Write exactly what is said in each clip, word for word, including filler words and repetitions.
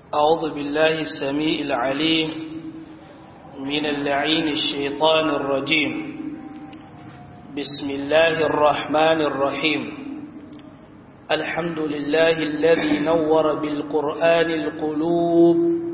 أعوذ بالله السميع العليم من اللعين الشيطان الرجيم. بسم الله الرحمن الرحيم. الحمد لله الذي نور بالقرآن القلوب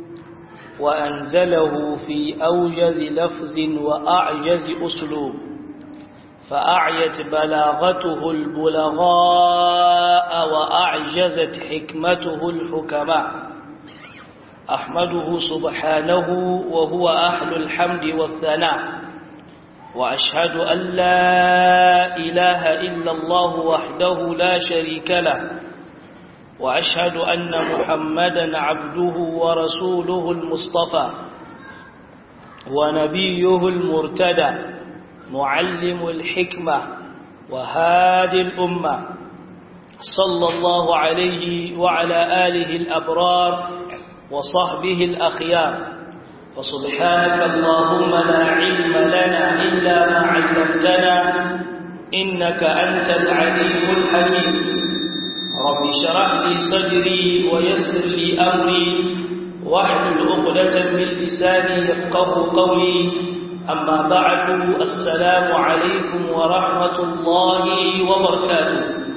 وأنزله في أوجز لفظ وأعجز أسلوب، فأعيت بلاغته البلغاء وأعجزت حكمته الحكماء. أحمده سبحانه وهو أهل الحمد والثناء، وأشهد أن لا إله إلا الله وحده لا شريك له، وأشهد أن محمدا عبده ورسوله المصطفى ونبيه المرتدى، معلم الحكمة وهادي الأمة، صلى الله عليه وعلى آله الأبرار وصحبه الأخيار. فسبحانك اللهم لا علم لنا إلا ما علمتنا إنك أنت العليم الحكيم. رب اشرح لي صدري ويسر لي أمري واحلل عقدة من لساني يفقهوا قولي. أما بعد، السلام عليكم ورحمة الله وبركاته.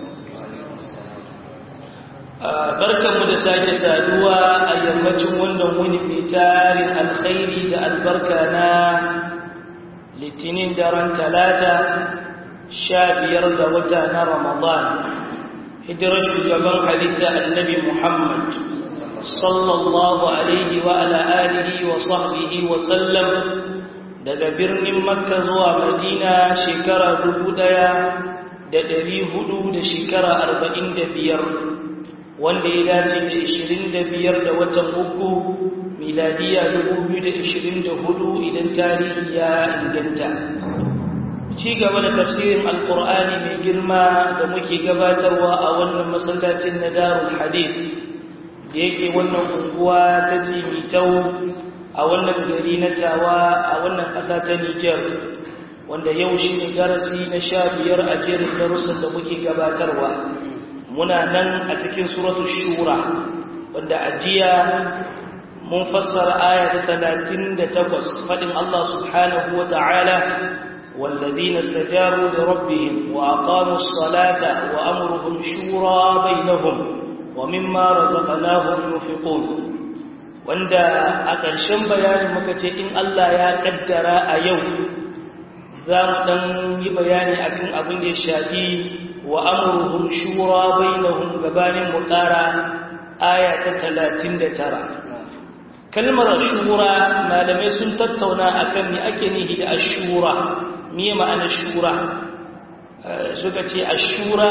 barkanmu da sake saduwa a yammacin wannan wuni mai tarin alkhairi da albarka na litinin daren talata sha biyar da wata na ramadan, hijirar shugaban halitta annabi muhammad sallallahu alaihi wa ala alihi wa sahbihi wa sallam daga birnin makka zuwa madina shekara dubu daya da dari hudu da shekara arba'in da biyar, wanda ya dace da ishirin da biyar da watan uku miladiya dubu biyu da ishirin da hudu idan tarihi ya inganta. Ci gaba da tafsirin alkur'ani mai girma da muke gabatarwa a wannan masallacin na Darul Hadith da yake wannan unguwa ta Jimitau a wannan gari na Tawa a wannan ƙasa ta Nijar, wanda yau shi ne darasi na sha biyar a jerin darussan da muke gabatarwa. Muna nan a cikin suratul shura, wanda ajiya mun fassara aya ta talatin da takwas fadin Allah subhanahu wa ta'ala walladhina istajabu li rabbihim wa aqamus salata wa amruhum shura bainahum wa mimma razaqnahum yunfiqun. Wanda a ƙarshen bayanin muka ce in Allah ya kaddara a yau za mu dan yi bayani akan abin da ya shafi wa amruhum shura bainahum gabanin muqara aya ta talatin da tara. Kalmar shura malamai sun tattauna akan me ake nihi da ashura, me ma'anar shura. Suka ce ashura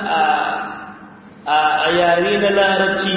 a yare na larabci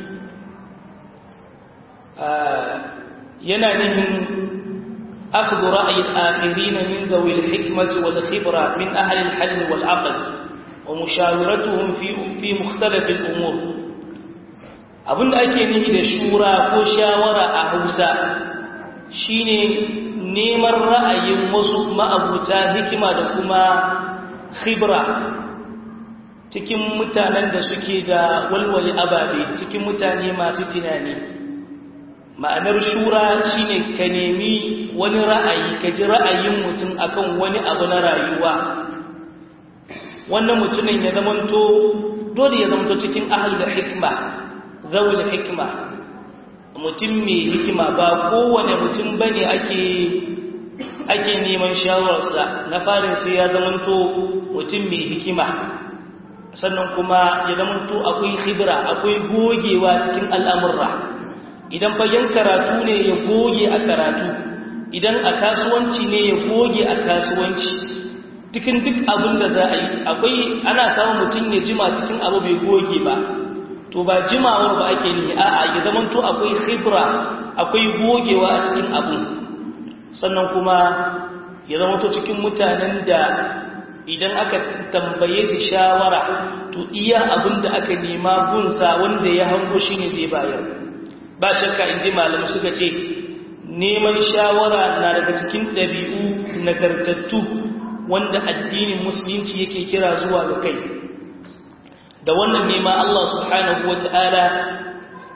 yana nihin akhdhu ra'yi al-akhirin min dhawi al-hikmati wal khibra min ahli al-halm wal 'aql ومشاورتهم في في مختلف الامور. abinda ake nihi da shura ko shawara a Hausa shine neman ra'ayin wasu ma'abuta hikima da kuma khibra cikin mutanen da suke da walwali ababe, cikin mutane masu tunani. Ma'anar shura shine ka nemi wani ra'ayi, ka ji ra'ayin mutum akan wani abu na rayuwa. Wannan mutumin ya zamanto dole ya zamanto cikin ahal da hikma, zawul hikma, mutum mai hikima. Ba kowane mutum bane ake ake neman shawararsa. Na farin sai ya zamanto mutum mai hikima, sannan kuma ya zamanto akwai khibra, akwai gogewa cikin al'amurra. Idan fagen karatu ne ya goge a karatu, idan a kasuwanci ne ya goge a kasuwanci. Cikin duk abin da za a yi akwai ana samun mutum ya jima cikin abu bai goge ba, to ba jimawar ba ake ne, a'a ya zamanto akwai khibra, akwai gogewa a cikin abu. Sannan kuma ya zamanto cikin mutanen da idan aka tambaye su shawara to iya abin da aka nema gunsa wanda ya hango shi ne zai bayar. Ba shakka in ji malamai suka ce neman shawara na daga cikin ɗabi'u nagartattu wanda addinin musulunci yake kira zuwa ga kai. Da wannan nema Allah subhanahu wata'ala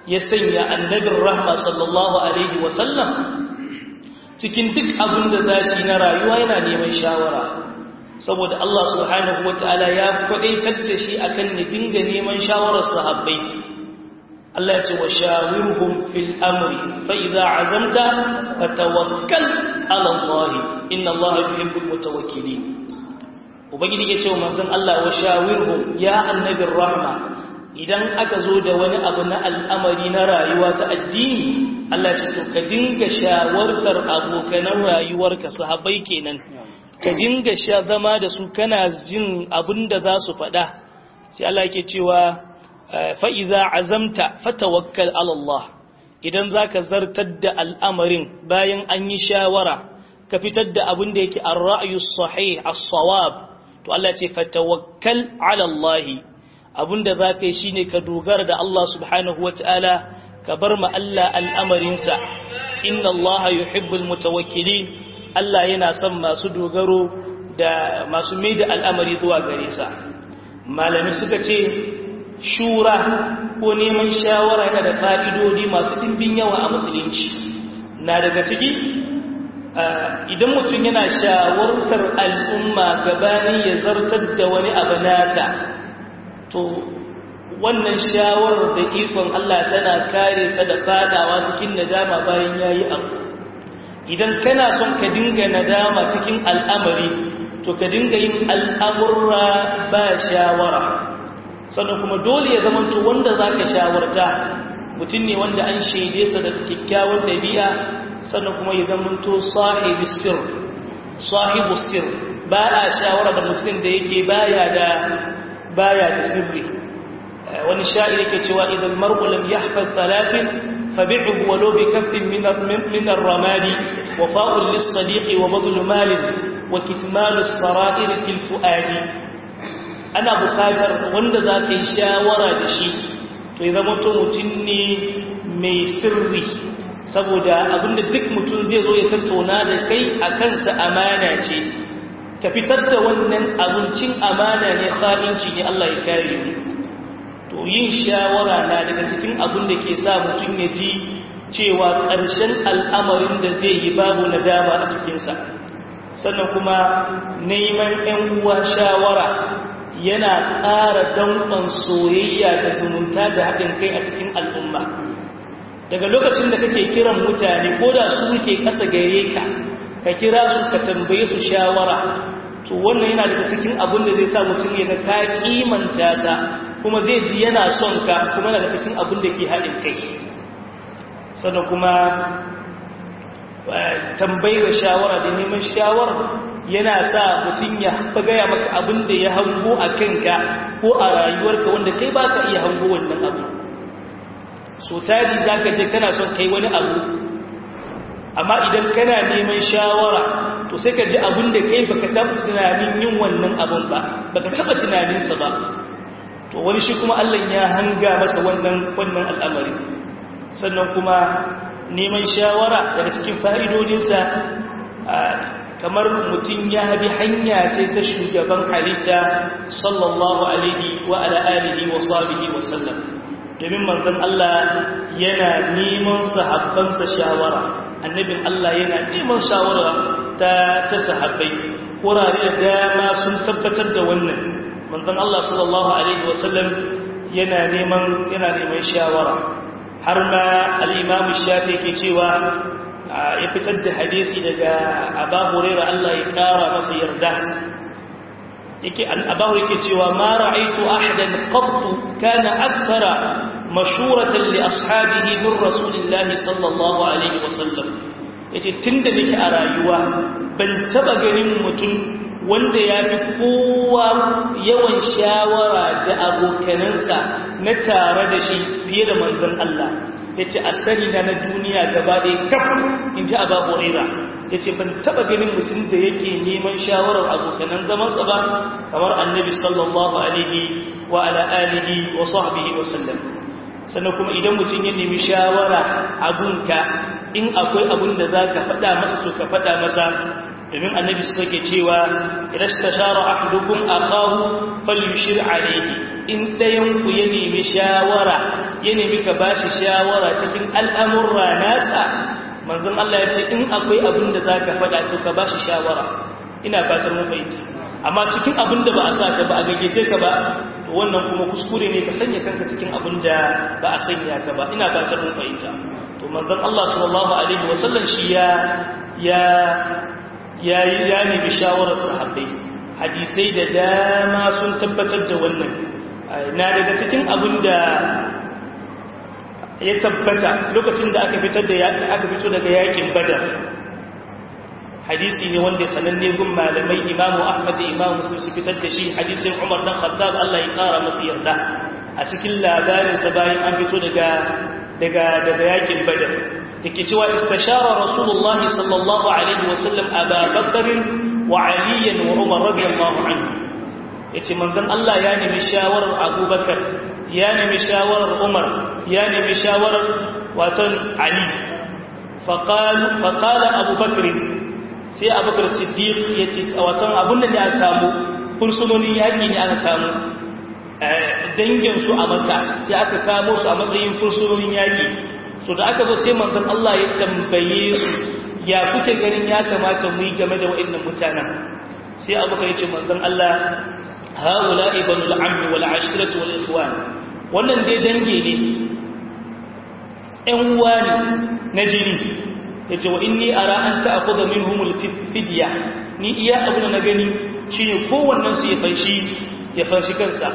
ya sanya annabin rahma sallallahu alaihi wasallam cikin duk abin da za shi na rayuwa yana neman shawara saboda Allah subhanahu wataala ya kwadaitar da shi akan ne dinga neman shawarar sahabbai Allah ya ce wa shawirhum fil amri fa idza azamta fatawakkal ala Allah inna Allah yuhibbul mutawakkilin ubangiji ya ce wa manzon Allah wa shawirhum ya annabir rahma idan aka zo da wani abu na al'amari na rayuwa ta addini Allah ce to ka dinga shawartar abokanan rayuwarka sahabbai kenan ka dinga sha zama da su kana jin abinda za su faɗa sai Allah yake cewa fa idza azamta fatawakkal ala Allah idan zaka zartar da al'amarin bayan an yi shawara ka fitar da abin da yake ar-ra'yu sahih as-sawab to Allah ce fatawakkal ala Allah abinda zaka yi shine ka dogara da Allah subhanahu wataala ka bar ma Allah al'amarinsa inna Allah yuhibbul mutawakkilin Allah yana son masu dogaro da masu mai da al'amari zuwa gare sa malami suka ce shura ko neman shawara yana da fa'idodi masu dimbin yawa a musulunci na daga ciki idan mutum yana shawartar al'umma gabanin ya zartar da wani abu nasa to wannan shawarar da ikon Allah tana kare sa da fadawa cikin nadama bayan yayi abu idan kana son ka dinga nadama cikin al'amari to ka dinga yin al'amurra ba shawara sannan kuma dole ya zama to wanda zaka shawarta mutum ne wanda an shaide sa da kikkiawar dabi'a sannan kuma ya zama to sahibi sir sahibu sir ba a shawara da mutum da yake baya da baya da sirri wani sha'ir yake cewa idan mar'u lam yahfaz thalathin fabi'hu walau bi kaffin min min ar-ramadi wafa'un lis-sadiqi wa badlu malin wa kitmalu as-sara'ir fil fuadi ana bukatar wanda zaka yi shawara da shi to ya zama to mutun ne mai sirri saboda abinda duk mutum zai zo ya tattauna da kai akan sa amana ce ka fitar da wannan abincin amana ne kha'inci ne Allah ya kare mu to yin shawara na daga cikin abin da ke sa mutum ya ji cewa ƙarshen al'amarin da zai yi babu nadama a cikinsa sannan kuma neman ‘yan uwa shawara yana ƙara danƙon soyayya da zumunta da haɗin kai a cikin al'umma daga lokacin da kake kiran mutane ko da su ke ƙasa gare ka ka kira su ka tambaye su shawara to wannan yana daga cikin abin da zai sa mutum ya ga ka kimanta sa kuma zai ji yana son ka kuma daga cikin abin da ke haɗin kai sannan kuma tambayar shawara da neman shawara yana sa mutum ya gaya maka abin da ya hango a kanka ko a rayuwarka wanda kai ba ka iya hango wannan abu so taji za ka je kana son kai wani abu amma idan kana neman shawara to sai ka ji abin da kai baka taɓa tunanin yin wannan abin ba baka taɓa tunaninsa ba to wani shi kuma Allah ya hanga masa wannan wannan al'amari sannan kuma neman shawara daga cikin fa'idodinsa kamar mutum ya bi hanya ce ta shugaban halitta sallallahu alaihi wa ala alihi wa sahbihi wa sallam domin manzon Allah yana neman sahabbansa shawara annabin Allah yana neman shawara ta ta sahabbai wurare da dama sun tabbatar da wannan manzon Allah sallallahu alaihi wa sallam yana neman yana neman shawara har ma al-Imam Shafi yake cewa ya fitar da hadisi daga Abu Hurairah Allah ya kara masa yarda yake Abu yake cewa ma ra'aytu ahadan qattu kana akthara mashuratan li ashabihi min rasulillahi sallallahu alaihi wasallam yace tunda nake a rayuwa ban taba ganin mutum wanda ya fi kowa yawan shawara da abokanansa na tare da shi fiye da manzon Allah yace asali na duniya gaba ɗaya kaf in ji Abu Hurairah yace ban taba ganin mutum da yake neman shawarar abokanan zamansa ba kamar Annabi sallallahu alaihi wa ala alihi wa sahbihi wa sallam sannan kuma idan mutum ya nemi shawara abunka in akwai abun da zaka faɗa masa to ka faɗa masa domin Annabi suke cewa idan tashara ahadukum akahu falyushir alayhi in dayan ku ya nemi shawara ya nemi ka bashi shawara cikin al'amurra nasa manzon Allah ya ce in akwai abin da zaka faɗa to ka bashi shawara ina fatar mun fahimta amma cikin abin da ba a sa ka ba a gaggace ka ba to wannan kuma kuskure ne ka sanya kanka cikin abin da ba a sanya ka ba ina fatar mun fahimta to manzon Allah sallallahu alaihi wasallam shi ya ya ya ya ne bi shawarar sahabbai hadisai da dama sun tabbatar da wannan na daga cikin abin da ya tabbata lokacin da aka fitar da aka fito daga yakin badar hadisi ne wanda sananne gun malamai imamu ahmad da imamu muslim su fitar da shi hadisin umar dan khattab Allah ya kara masa yarda a cikin labarin sa bayan an fito daga daga daga yakin badar yake cewa istashara rasulullahi sallallahu alaihi wasallam aba bakr wa ali wa umar radiyallahu anhu yace manzon Allah ya nemi shawarar abubakar ya nemi shawarar umar ya nemi shawarar watan ali faqala faqala abubakar sai abubakar siddiq ya ce watan abin da ne aka kamo fursunonin yaƙi ne aka kamo danginsu a maka sai aka kamo su a matsayin fursunonin yaƙi to da aka zo sai manzon Allah ya tambaye su ya kuke ganin ya kamata mu yi game da waɗannan mutanen sai abubakar ya ce manzon Allah haula ibnul ammi wal ashiratu wal ikhwan wannan dai dange ne ƴan uwa ne na jini yace wa inni ara an ta'khudha minhum al-fidya ni iya abu na gani shine kowannen su ya fanshi ya fanshi kansa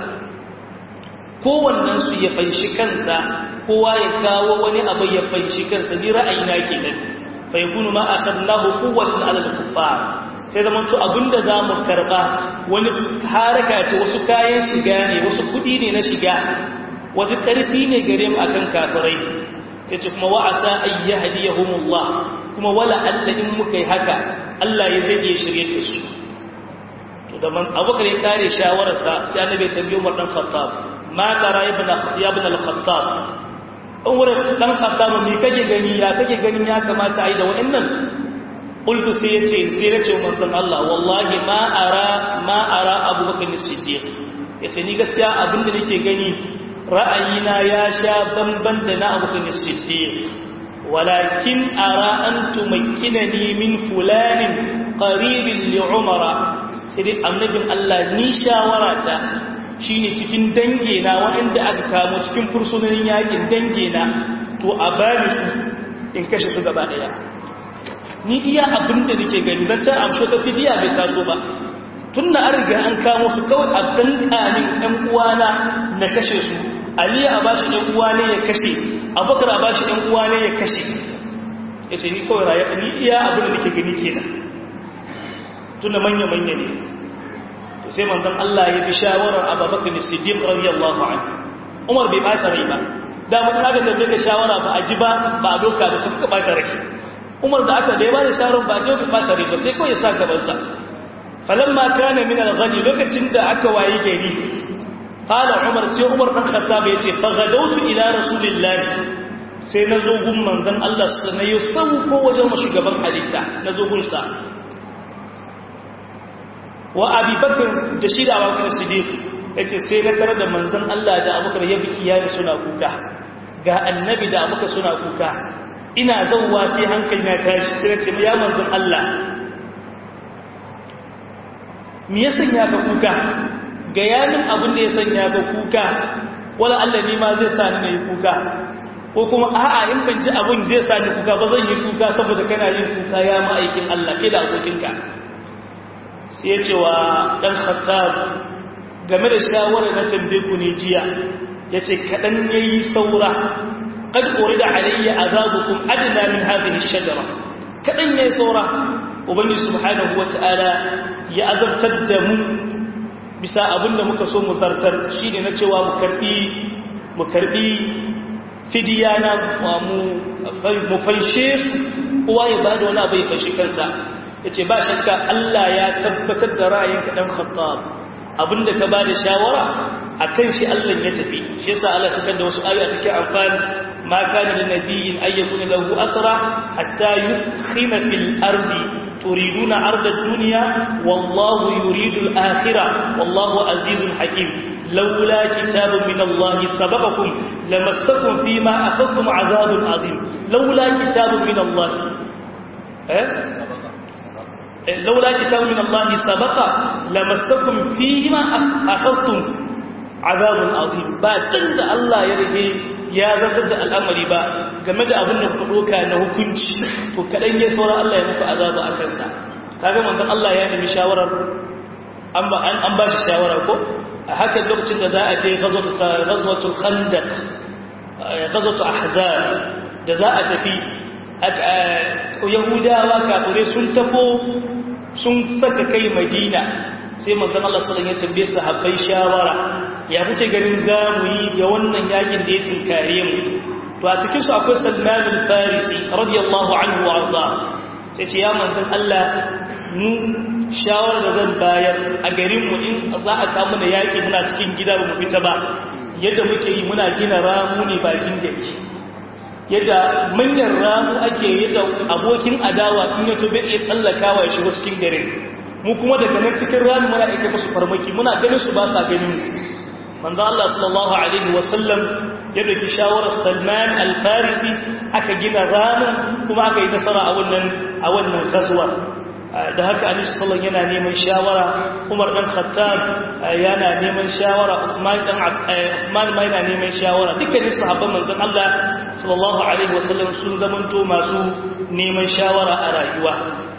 kowannen su ya fanshi kansa kowa ya kawo wani abu ya fanshi kansa ni ra'ayina kenan fa yakunu ma akhadnahu quwwatan 'ala al-kuffar sai da manto abinda zamu karba wani haraka ce wasu kayan shiga ne wasu kudi ne na shiga wasu karfi ne gare mu akan kafirai sai ce kuma wa'asa ayyahadiyahumullah kuma wala Allah in muka yi haka Allah ya zai iya shirye ta su to da man abubakar ya kare shawararsa sai annabi ya tambaye Umar dan Khattab ma tara ibn ibn al-Khattab Umar dan Khattab me kake gani ya kake ganin ya kamata ai da wa'annan qultu sai yace sai yace manzon Allah wallahi ma ara ma ara Abubakar as-Siddiq yace ni gaskiya abinda nake gani ra'ayina ya sha bamban da na Abubakar as-Siddiq walakin ara an tumakkinani min fulanin qaribin li Umara sai dai annabin Allah ni shawarata shine cikin dange na wanda aka kamo cikin fursunonin yakin dange na to a bani su in kashe su gaba daya ni iya abinda nake gani dan ta amsho ta fidiya bai taso ba tunda an riga an kamo su kawai a dankanin ɗan uwana na kashe su Ali a bashi ɗan uwa ne ya kashe Abubakar a bashi ɗan uwa ne ya kashe yace ni kawai rayu ni iya abin da nake gani kenan tunda manya manya ne to sai manzon Allah ya bi shawarar Abubakar Siddiq radiyallahu anhu Umar bai bata rai ba da mun aka tambaye ka shawara ba a ji ba ba a doka ba tuka bata rai Umar da aka da ya bada shawarar ba a ji bata rai ba sai kawai ya sa gaban sa falamma kana min al-ghadi lokacin da aka wayi gari qala Umar sai Umar dan Khattab yace fa gadawtu ila rasulillahi sai nazo gun manzon Allah sai ya sauko wajen shugaban halitta nazo gun sa wa Abi Bakr da shi da Abubakar Siddiq yace sai na tarar da manzon Allah da Abubakar ya biki yayi suna kuka ga annabi da Abubakar suna kuka ina zawwa sai hankali na tashi sai nace ya manzon Allah me ya sanya ka kuka ga yanin abin da ya sanya ka kuka wala Allah ni ma zai sa ni nayi kuka ko kuma a'a in ban ji abin zai sa ni kuka ba zan yi kuka saboda kana yin kuka ya ma'aikin Allah ke da abokinka sai ya ce wa dan Khattab game da shawarar na tambaye ku ne jiya yace kadan yayi saura qad urida alayya azabukum adna min hadhihi ash-shajara kadan yayi saura ubangi subhanahu wataala ya azabtar da mu bisa abinda muka so mu zartar shine na cewa mu karbi mu karbi fidiya na mu mu fanshe su kowa ya bada wani abu ya fanshe kansa yace ba shakka Allah ya tabbatar da ra'ayinka dan Khattab abinda ka bada shawara akan shi Allah ya tafi shi yasa Allah shi da wasu ayoyi a cikin amfani ma kana lin nabiyyin ayyakuna lahu asra hatta yukhina fil ardi تريدون عرض الدنيا والله يريد الآخرة والله عزيز حكيم laula kitabun min Allah sabaqakum lamassakum fima akhadtum azabun azim laula kitabun min Allah eh laula kitabun min Allah sabaqa lamassakum fima akhadtum azabun azim ba tunda Allah ya rige ya zartar da al'amari ba game da abin da ku doka na hukunci to kadan ya saura Allah ya muku azaba akan sa kaga manzon Allah ya nemi shawarar an ba an ba shi shawara ko a haka lokacin da za a je ghazwatul khandaq ghazwatul ahzab da za a tafi yahudawa kafirai sun tafo sun saka kai madina sai manzon Allah sallallahu alaihi wasallam ya tambaye sahabbai shawara ya kuke ganin zamu yi ga wannan yakin da ya tinkare mu to a cikin su akwai Salman al-Farisi radiyallahu anhu wa arda sai ce ya manzon Allah mu shawara da zan bayar a garin mu in za a kawo mana yaki muna cikin gida ba mu fita ba yadda muke yi muna gina ramu ne bakin gari yadda manyan ramu ake yadda abokin adawa in ya tobe ya tsallakawa ya shigo cikin garin mu kuma daga nan cikin ramu muna aike musu farmaki muna ganin su ba sa ganin manzo Allah sallallahu alaihi wasallam ya dauki shawarar Salman al-Farisi aka gina ramu kuma aka yi nasara a wannan a wannan ghazwa da haka Annabi sallallahu yana neman shawara Umar dan Khattab yana neman shawara Uthman dan Uthman ma yana neman shawara dukkan sahabban manzon Allah sallallahu alaihi wasallam sun zamanto masu neman shawara a rayuwa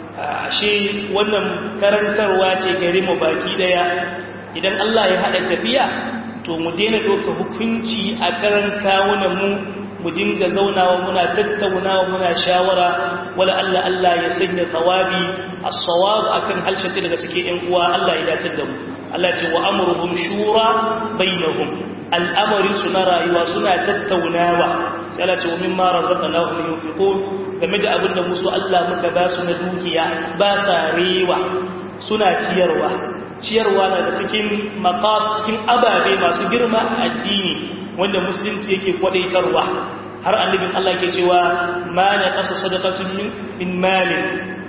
shi wannan karantarwa ce gare mu baki daya idan Allah ya hada tafiya to mu daina doka hukunci a karan kawunan mu mu dinga zaunawa muna tattaunawa muna shawara wala Allah Allah ya sanya thawabi as-sawab akan halshen daga cikin ƴan uwa Allah ya dace da mu Allah ya ce wa amruhum shura bainahum al'amarin su na rayuwa suna tattaunawa sai Allah ce wa mimma razaqnahum yunfiqun game da abinda musu Allah muka ba su na dukiya ba sa rewa suna ciyarwa ciyarwa daga cikin maqas cikin ababe masu girma a addini wanda musulunci yake kwadaitarwa har annabin Allah ke cewa ma na qasa sadaqatun min malin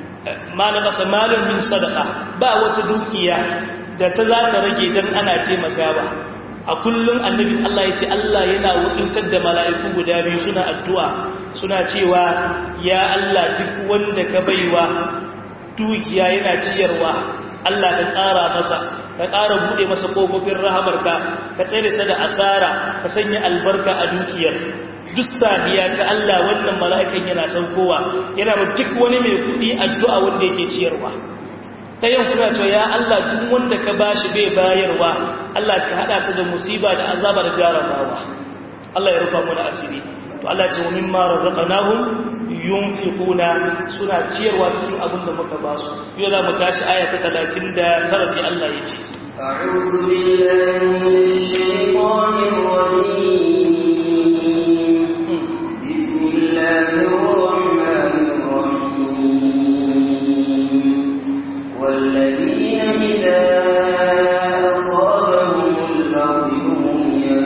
ma na qasa malun min sadaqa ba wata dukiya da ta za ta rage dan ana taimakawa a kullum annabin Allah yace Allah yana wutuntar da mala'iku guda biyu suna addu'a suna cewa ya Allah duk wanda ka baiwa dukiya yana ciyarwa Allah ka tsara masa ka ƙara buɗe masa ƙofofin rahamarka ka tsere sa da asara ka sanya albarka a dukiyar duk safiya ta Allah wannan mala'ikan yana saukowa yana ba duk wani mai kuɗi addu'a wanda yake ciyarwa ɗayan kuna cewa ya Allah duk wanda ka bashi bai bayarwa Allah ka haɗa sa da musiba da azaba da jarabawa Allah ya rufa mu da asiri to Allah ce wa mimma razaqnahum yunfiquna suna ciyarwa cikin abin da muka ba su yau za mu tashi aya ta talatin da tara sai Allah ya ce a'udhu billahi minash shaitanir rajim bismillahir rahmanir rahim walladhina idza asabahumul baghy hum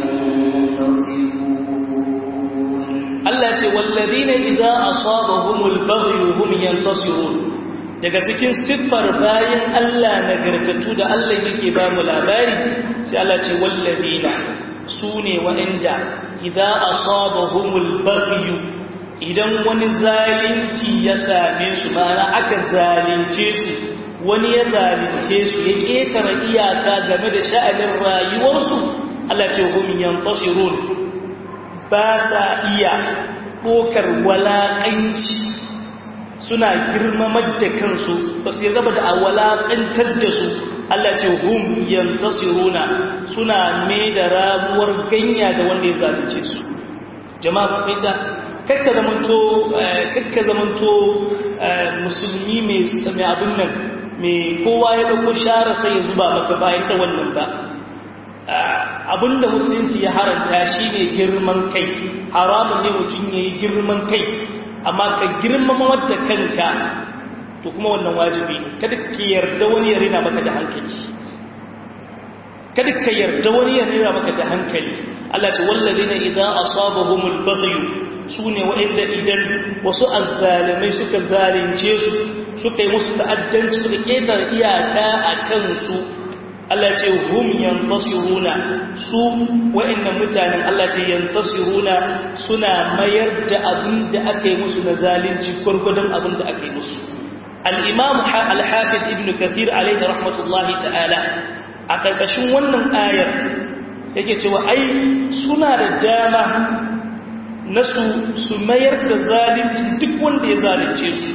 yantasirun Allah ce walladhina idza asabahumul baghy hum yantasirun daga cikin siffar bayan Allah nagartattu da Allah yake ba mu labari sai Allah ce walladhina sune wa'anda idza asabahumul baghy idan wani zalunci ya same su ma'ana aka zalunce su wani ya zalunce su ya ketara iyaka game da sha'anin rayuwarsu Allah ce hum yantasirun ba sa iya ɗokar walaƙanci suna girmamar da kansu ba su yarda da a walaƙantar da su Allah ce hum yantasiruna suna mai da rabuwar ganya da wanda ya zalunce su jama'a kaita kakka zamanto kakka zamanto musulmi mai mai abin nan mai kowa ya dauko share sai ya zuba maka bayan da wannan ba abinda musulunci ya haranta shine girman kai haramun ne mutum yayi girman kai amma ka girmama wadda kanka to kuma wannan wajibi kada ka yarda wani ya rina maka da hankali kada ka yarda wani ya rina maka da hankali Allah ce wallazina idza asabahumul baghy sune wa'inda idan wasu azzalimai suka zalunce su suka yi musu ta'addanci suka ketare iyaka a kansu Allah ce hum yantasiruna su wa'annan mutanen Allah ce yantasiruna suna mayar da abin da aka yi musu na zalunci gurgudan abin da aka yi musu al-imam al-hafiz ibn kathir alayhi rahmatullahi ta'ala a karkashin wannan ayar yake cewa ai suna da dama na su su mayar da zalunci duk wanda ya zalunce su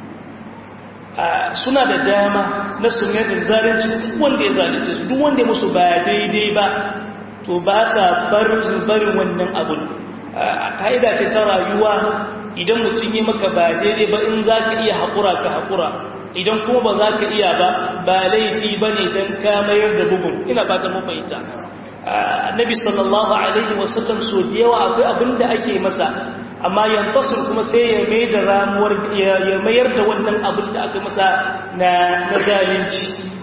suna da dama na su mayar da zalunci duk wanda ya zalunce su duk wanda ya musu ba daidai ba to ba sa barin wannan abun a ka'ida ce ta rayuwa idan mutum yi maka ba daidai ba in za ka iya haƙura ka haƙura idan kuma ba za ka iya ba ba laifi ba ne don ka mayar da bugun ina ba ta mafahimta annabi sallallahu alaihi wasallam so da yawa akwai abin da ake masa amma yantasir kuma sai ya mai da ramuwar ya mayar da wannan abin da aka masa na zalunci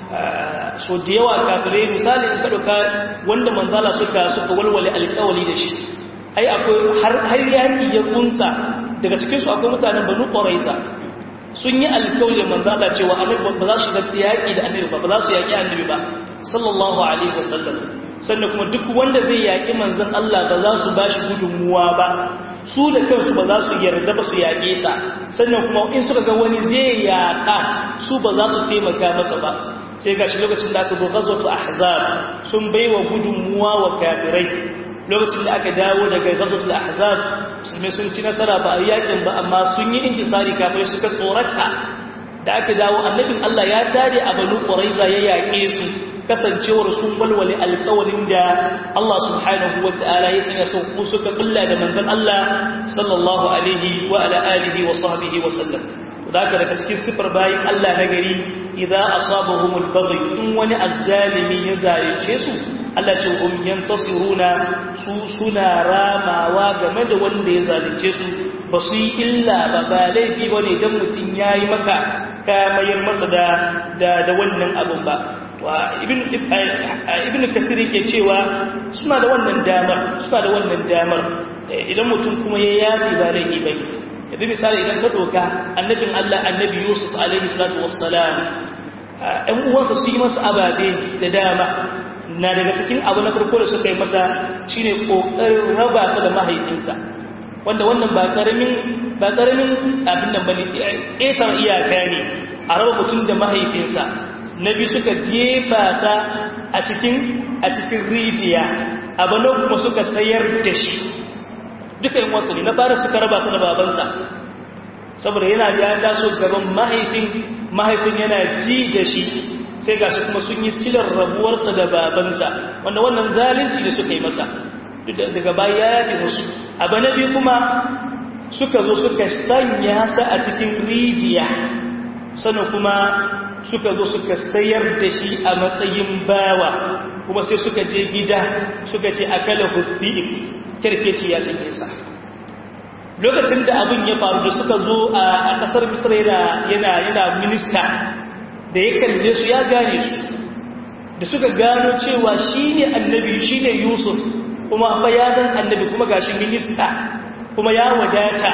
so da yawa kafirai misali in ka ɗauka wanda manzala suka suka walwale alƙawali da shi ai akwai har yaƙi ya kunsa daga cikinsu akwai mutanen banu ƙwaraisa sun yi alƙawali da manzala cewa annabi ba za su ga yaƙi da annabi ba ba za su yaƙi annabi ba sallallahu alaihi wasallam sannan kuma duk wanda zai yaƙi manzon Allah ba za su bashi gudunmuwa ba su da kansu ba za su yarda ba su yaƙe sa sannan kuma in suka ga wani zai yaƙa su ba za su taimaka masa ba sai gashi lokacin da aka zo ghazwatu ahzab sun baiwa gudunmuwa wa kafirai lokacin da aka dawo daga ghazwatu ahzab musulmai sun ci nasara ba a yaƙin ba amma sun yi intisari kafirai suka tsorata da aka dawo annabin Allah ya tare a banu quraiza ya yaƙe su kasancewar sun walwale alƙawarin da Allah subhanahu wa ta'ala ya sanya sun ku suka bulla da manzon Allah sallallahu alaihi wa ala alihi wa sahbihi wa sallam zaka daga cikin sifar bayin Allah na gari idza asabahumul baghy in wani azzalimi ya zalunce su Allah ce hum yantasiruna su suna ramawa game da wanda ya zalunce su ba su yi illa ba ba laifi bane dan mutun yayi maka ka mayar masa da da wannan abun ba wa ibn ibn kathir yake cewa suna da wannan damar suna da wannan damar idan mutum kuma ya yafi ba laifi bai yanzu misali idan ka doka annabin Allah annabi Yusuf alaihi salatu wassalam ɗan uwansa su yi masa ababe da dama na daga cikin abu na farko da suka yi masa shine kokarin raba sa da mahaifinsa wanda wannan ba karamin ba karamin abin nan bane ƙetar iyaka ne a raba mutum da mahaifinsa nabi suka jefa sa a cikin a cikin rijiya abana kuma suka sayar da shi duka yin wasu ne na fara suka raba su da babansa saboda yana ya taso gaban mahaifin mahaifin yana ji da shi sai ga su kuma sun yi silar rabuwarsa da babansa wanda wannan zalunci da suka yi masa daga baya ya yafe musu abu na biyu kuma suka zo suka sanya sa a cikin rijiya sannan kuma suka zo suka sayar da shi a matsayin bawa kuma sai suka je gida suka ce akala hudbi'in kirkeci ya sanye sa lokacin da abin ya faru da suka zo a kasar misra yana yana minista da ya kalle su ya gane su da suka gano cewa shine annabi shine yusuf kuma bayanan annabi kuma gashi minista kuma ya wadata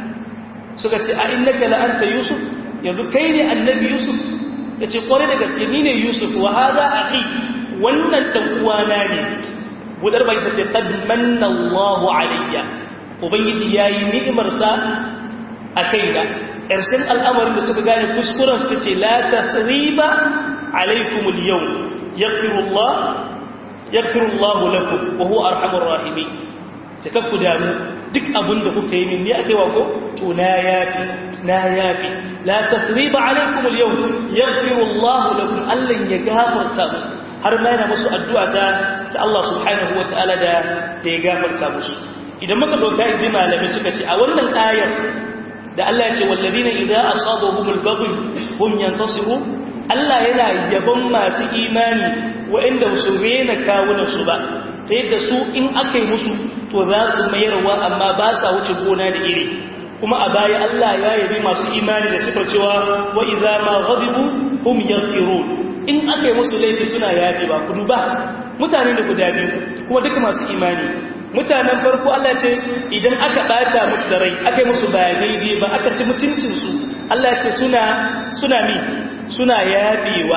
suka ce a innaka la anta yusuf yanzu kai ne annabi yusuf yace kware da gaske ni ne yusuf wa hada akhi wannan dan uwana ne budar bai sace qad manna Allahu alayya ubangiji yayi ni'imar sa akai da karshen al'amarin da suka gane kuskuren suka ce la tathriba alaykum al-yawm yaghfiru Allah yaghfiru Allah lakum wa huwa arhamur rahimin sai ku damu duk abin da kuka yi min ne akai wa ko to na yafi na yafi la tathriba alaykum al-yawm yaghfiru Allah lakum allan ya gafarta har ma yana musu addu'a ta ta Allah subhanahu wataala da da ya gafarta musu idan muka doka inji malami suka ce a wannan ayar da Allah ya ce walladina idza asabahumul baghy hum yantasiru Allah yana yabon masu imani wa'inda su rena kawunan su ba ta yadda su in akai musu to za su mayarwa amma ba sa wuce gona da iri kuma a baya Allah ya yabi masu imani da sifar cewa wa idza ma ghadibu hum yaghfirun in aka yi musu laifi suna yafi ba ku duba mutane da guda biyu kuma duka masu imani mutanen farko Allah ce idan aka bata musu da rai aka yi musu ba daidai ba aka ci mutuncinsu Allah ce suna suna mi suna yafewa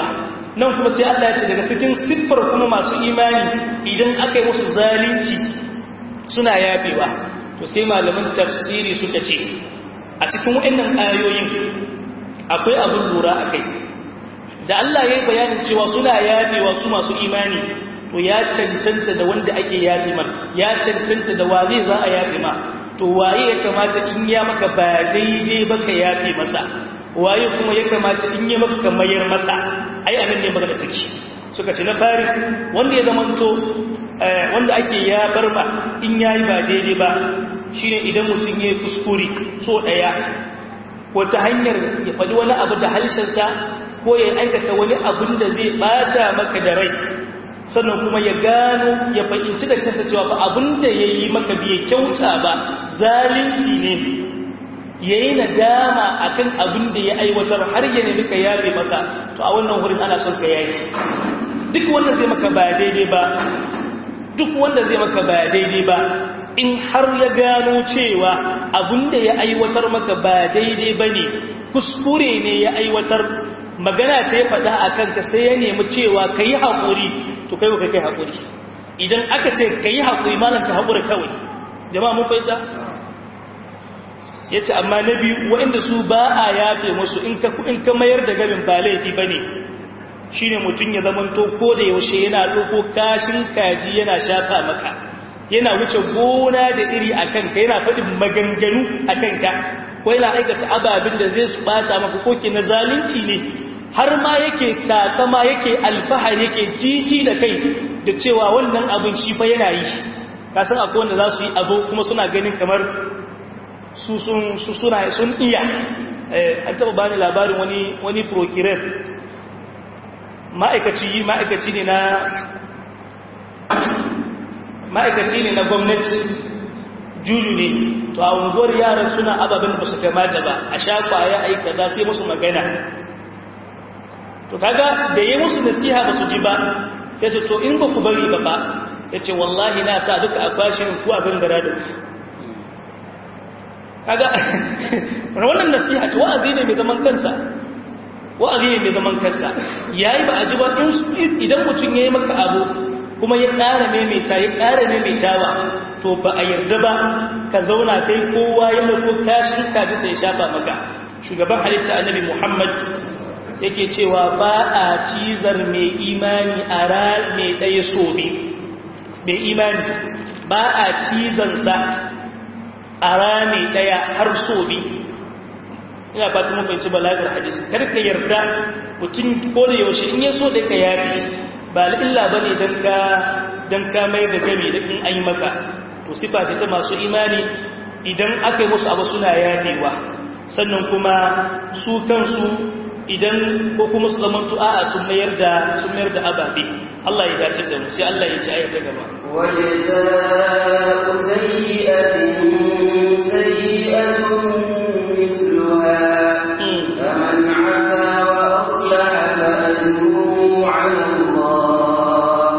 nan kuma sai Allah ya ce daga cikin siffar kuma masu imani idan aka yi musu zalunci suna yafewa to sai malaman tafsiri suka ce a cikin waɗannan ayoyin akwai abin lura akai da Allah ya yi bayanin cewa suna yafewa su masu imani to ya cancanta da wanda ake yafe man ya cancanta da waye za a yafe ma to waye ya kamata in ya maka ba daidai ba ka yafe masa waye kuma ya kamata in ya maka mayar masa ai anan ne magana take suka ce na fari wanda ya zamanto wanda ake ya bar ba in yayi ba daidai ba shine idan mutum ya kuskure so daya ko ta hanyar ya faɗi wani abu da halshensa ko ya aikata wani abin da zai bata maka da rai sannan kuma ya gano ya fahimci da kansa cewa ba abin da ya yi maka biye kyauta ba zalunci ne ya yi nadama a kan abin da ya aiwatar har ya nemi ka yabe masa to a wannan wurin ana son ka yayi duk wanda zai maka ba daidai ba duk wanda zai maka ba daidai ba in har ya gano cewa abin da ya aiwatar maka ba daidai ba ne kuskure ne ya aiwatar magana ta ya faɗa a kanka sai ya nemi cewa ka yi haƙuri to kai ka kai haƙuri idan aka ce ka yi haƙuri malam ka haƙuri kawai jama'a mun fahimta ya ce amma na biyu waɗanda su ba a yafe musu in ka mayar da gabin ba laifi ba ne shi ne mutum ya zamanto ko da yaushe yana ɗauko kashin kaji yana shafa maka yana wuce gona da iri a kanka yana faɗin maganganu a kanka ko yana aikata ababin da zai su ɓata maka ko ke na zalunci ne har ma yake takama yake alfahari yake jiji da kai da cewa wannan abin shi fa yana yi kasan akwai wanda za su yi abu kuma suna ganin kamar su suna sun iya an taba bani labarin wani wani prokirer ma'aikaci ma'aikaci ne na ma'aikaci ne na gwamnati juju ne to a unguwar yaran suna ababen ba su kamata ba a sha kwaya aika za sai musu magana to kaga da yi musu nasiha ba su ji ba sai ce to in ba ku bari ba ba ya ce wallahi na sa duka a kwashin ku abin gara da ku kaga wannan nasiha ce wa'azi ne mai zaman kansa wa'azi ne mai zaman kansa yayi ba a ji ba idan mutum yayi maka abu kuma ya ƙara maimaita ya ƙara maimaitawa to ba a yarda ba ka zauna kai kowa ya mutu kashin kaji sai shafa maka shugaban halitta annabi Muhammad yake cewa ba a cizar mai imani a ran mai ɗaya sobe mai imani ba a cizansa a rami ɗaya har sobe ina fata mun fahimci balagar hadisi kar ka yarda mutum ko da yaushe in ya so da ka yafi ba illa bane dan ka dan ka mai da gami da in an yi maka to sifa ce ta masu imani idan aka yi musu abu suna yafewa sannan kuma su kansu idan ko kuma su zama tu'a sun mayar da sun mayar da ababe Allah ya dace da mu sai Allah ya ci ayata gaba wajaza'u sayyi'atin sayyi'atun misluha faman 'afa wa aslaha fa ajruhu 'ala Allah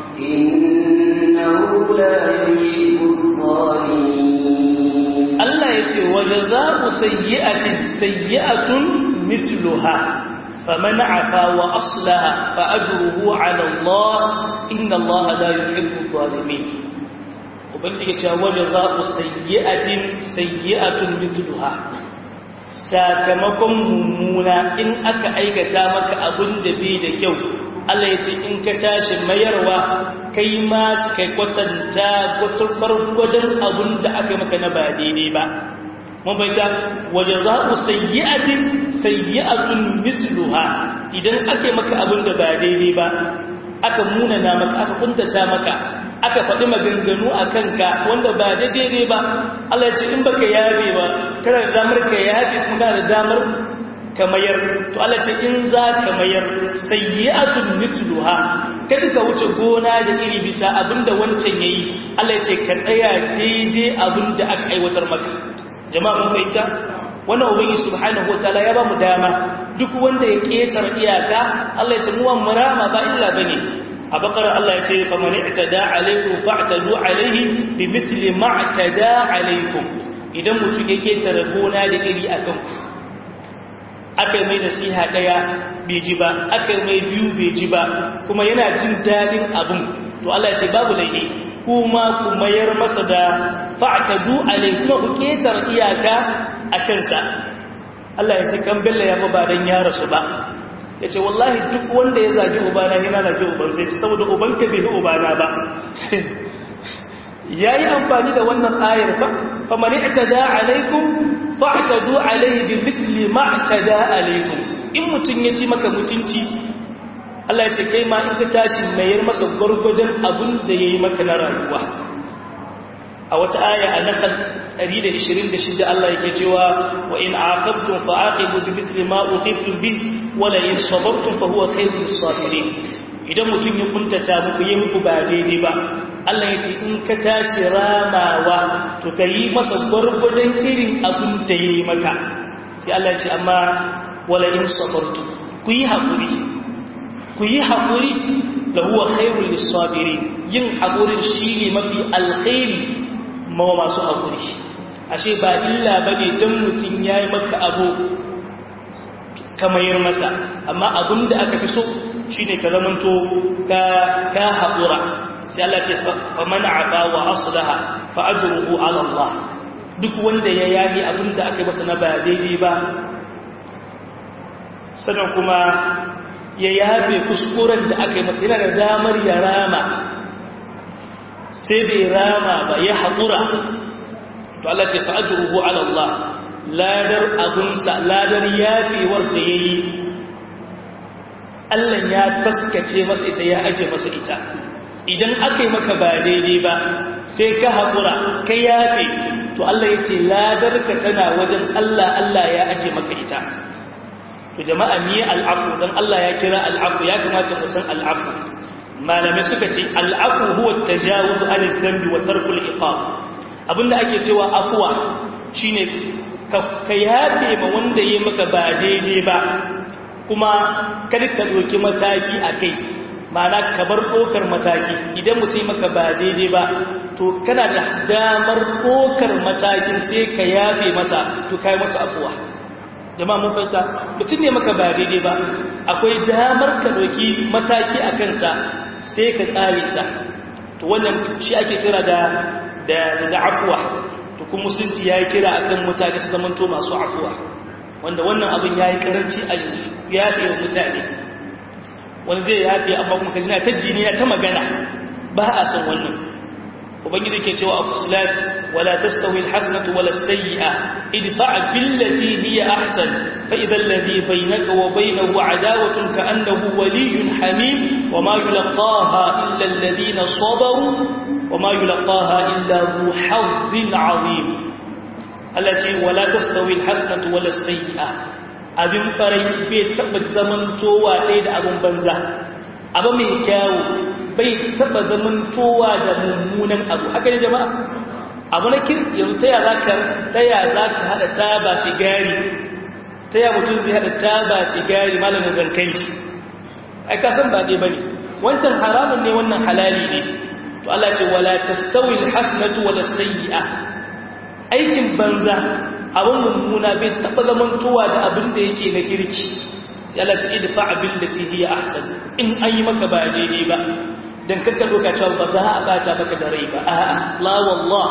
innahu la yuhibbus zalimin Allah ya ce wajaza'u sayyi'atin sayyi'atun مثلها فمن عفا وأصلح فأجره على الله إن الله لا يحب الظالمين وبنتك وجزاء سيئة سيئة مثلها sakamakon mummuna in aka aikata maka abin da bai da kyau Allah ya ce in ka tashi mayarwa kai ma kai kwatanta kwatar gwadon abin da aka maka na ba daidai ba mun baita wajaza'u sayyi'atin sayyi'atun mithluha idan ake maka abin da ba daidai ba aka munana maka aka kuntata maka aka faɗi maganganu a kanka wanda ba daidai ba Allah ya ce in baka yabe ba kana da damar ka yabe kuma kana da damar ka mayar to Allah ce in za ka mayar sayyi'atun mithluha kada ka wuce gona da iri bisa abinda wancan yayi Allah ya ce ka tsaya daidai abinda aka aiwatar maka jama'a mun fahimta wannan ubangi subhanahu wataala ya ba mu dama duk wanda ya ketar iyaka Allah ya ce mu murama ba illa bane a bakara Allah ya ce fa man i'tada alaykum fa'tadu alayhi bimithli ma i'tada alaykum idan mutum ya ketar gona da iri akan ku aka mai nasiha daya bai ji ba aka mai biyu bai ji ba kuma yana jin dadin abun to Allah ya ce babu laifi kuma ku mayar masa da fa'tadu alai kuma ku ketar iyaka akan sa Allah ya ce kan bella ya ba dan ya rasu ba yace wallahi duk wanda ya zagi ubana yana zagi uban sai saboda ubanka bai ubana ba yayi amfani da wannan ayar fa faman i'tada alaikum fa'tadu alaihi bimithli ma i'tada alaikum in mutun yaci maka mutunci Allah ya ce kai ma in ka tashi mayar masa gurgudun abin da yayi maka na rayuwa a wata aya a nahl ɗari da ishirin da shida Allah yake cewa wa in aqabtum fa'aqibu bimithli ma uqibtum bi wa la in sabartum fa huwa khayrun lis-sabirin idan mutum ya kuntata muku yi muku ba daidai ba Allah ya ce in ka tashi ramawa to ka yi masa gwargwadon irin abin da ya yi maka sai Allah ya ce amma wala in sabartu ku yi haƙuri ku yi haƙuri da huwa khairul lisabirin yin haƙurin shi ne mafi alkhairi ma masu haƙuri ashe ba illa bane dan mutum ya yi maka abu kamayar masa amma abin da aka fi so shine ka zamanto ka ka haƙura sai Allah ce fa man aba wa aslaha fa ajruhu ala Allah duk wanda ya yayi abinda aka masa na ba daidai ba sannan kuma ya yafe kuskuren da aka masa yana da damar ya rama sai bai rama ba ya haƙura to Allah ce fa ajruhu ala Allah ladar abunsa ladar yafewar da yayi Allah ya taskace masa ita ya aje masa ita idan aka yi maka ba daidai ba sai ka haƙura ka yafe to Allah ya ce ladarka tana wajen Allah Allah ya aje maka ita to jama'a miye al'afu don Allah ya kira al'afu ya kamata mu san al'afu malamai suka ce al'afu huwa tajawuz anil dhanbi wa tarkul iqab abinda ake cewa afwa shine ka yafe ma wanda yayi maka ba daidai ba kuma kada ka doki mataki akai ma'ana ka bar ɗokar mataki idan mutum maka ba daidai ba to kana da damar ɗokar matakin sai ka yafe masa to kai masa afuwa jama'a mun fahimta mutum ne maka ba daidai ba akwai damar ka ɗauki mataki a kansa sai ka tsare sa to wannan shi ake kira da da da afuwa to kuma musulunci yayi kira akan mutane su zamanto masu afuwa wanda wannan abin yayi karanci a yanzu yafe wa mutane wani zai yafe amma kuma kaji na ta jiniya ta magana ba a san wannan ubangiji ke cewa a fusilat wala tastawi alhasanatu wala sayyi'a idfa' billati hiya ahsan fa idha alladhi baynaka wa baynahu adawatun ka'annahu waliyyun hamim wama yulqaha illa alladhina sabaru wama yulqaha illa dhu hazzin 'azim allati wala tastawi alhasanatu wala sayyi'a abin farai bai taba zamantowa ɗaya da abin banza abu mai kyawu bai taba zamantowa da mummunan abu haka ne jama'a abu na kin yanzu ta yaya zaka ta yaya zaka hada taba sigari ta yaya mutum zai hada taba sigari malamin zankai shi ai ka san ba dai bane wancan haramun ne wannan halali ne to Allah ce wala tastawi alhasanatu wala sayyi'a aikin banza abin mummuna bai taɓa zamantowa da abin da yake na kirki sai Allah ce idfa billati hiya ahsan in an yi maka ba daidai ba dan kakka doka cewa ba za a bata maka da rai ba a'a la wallah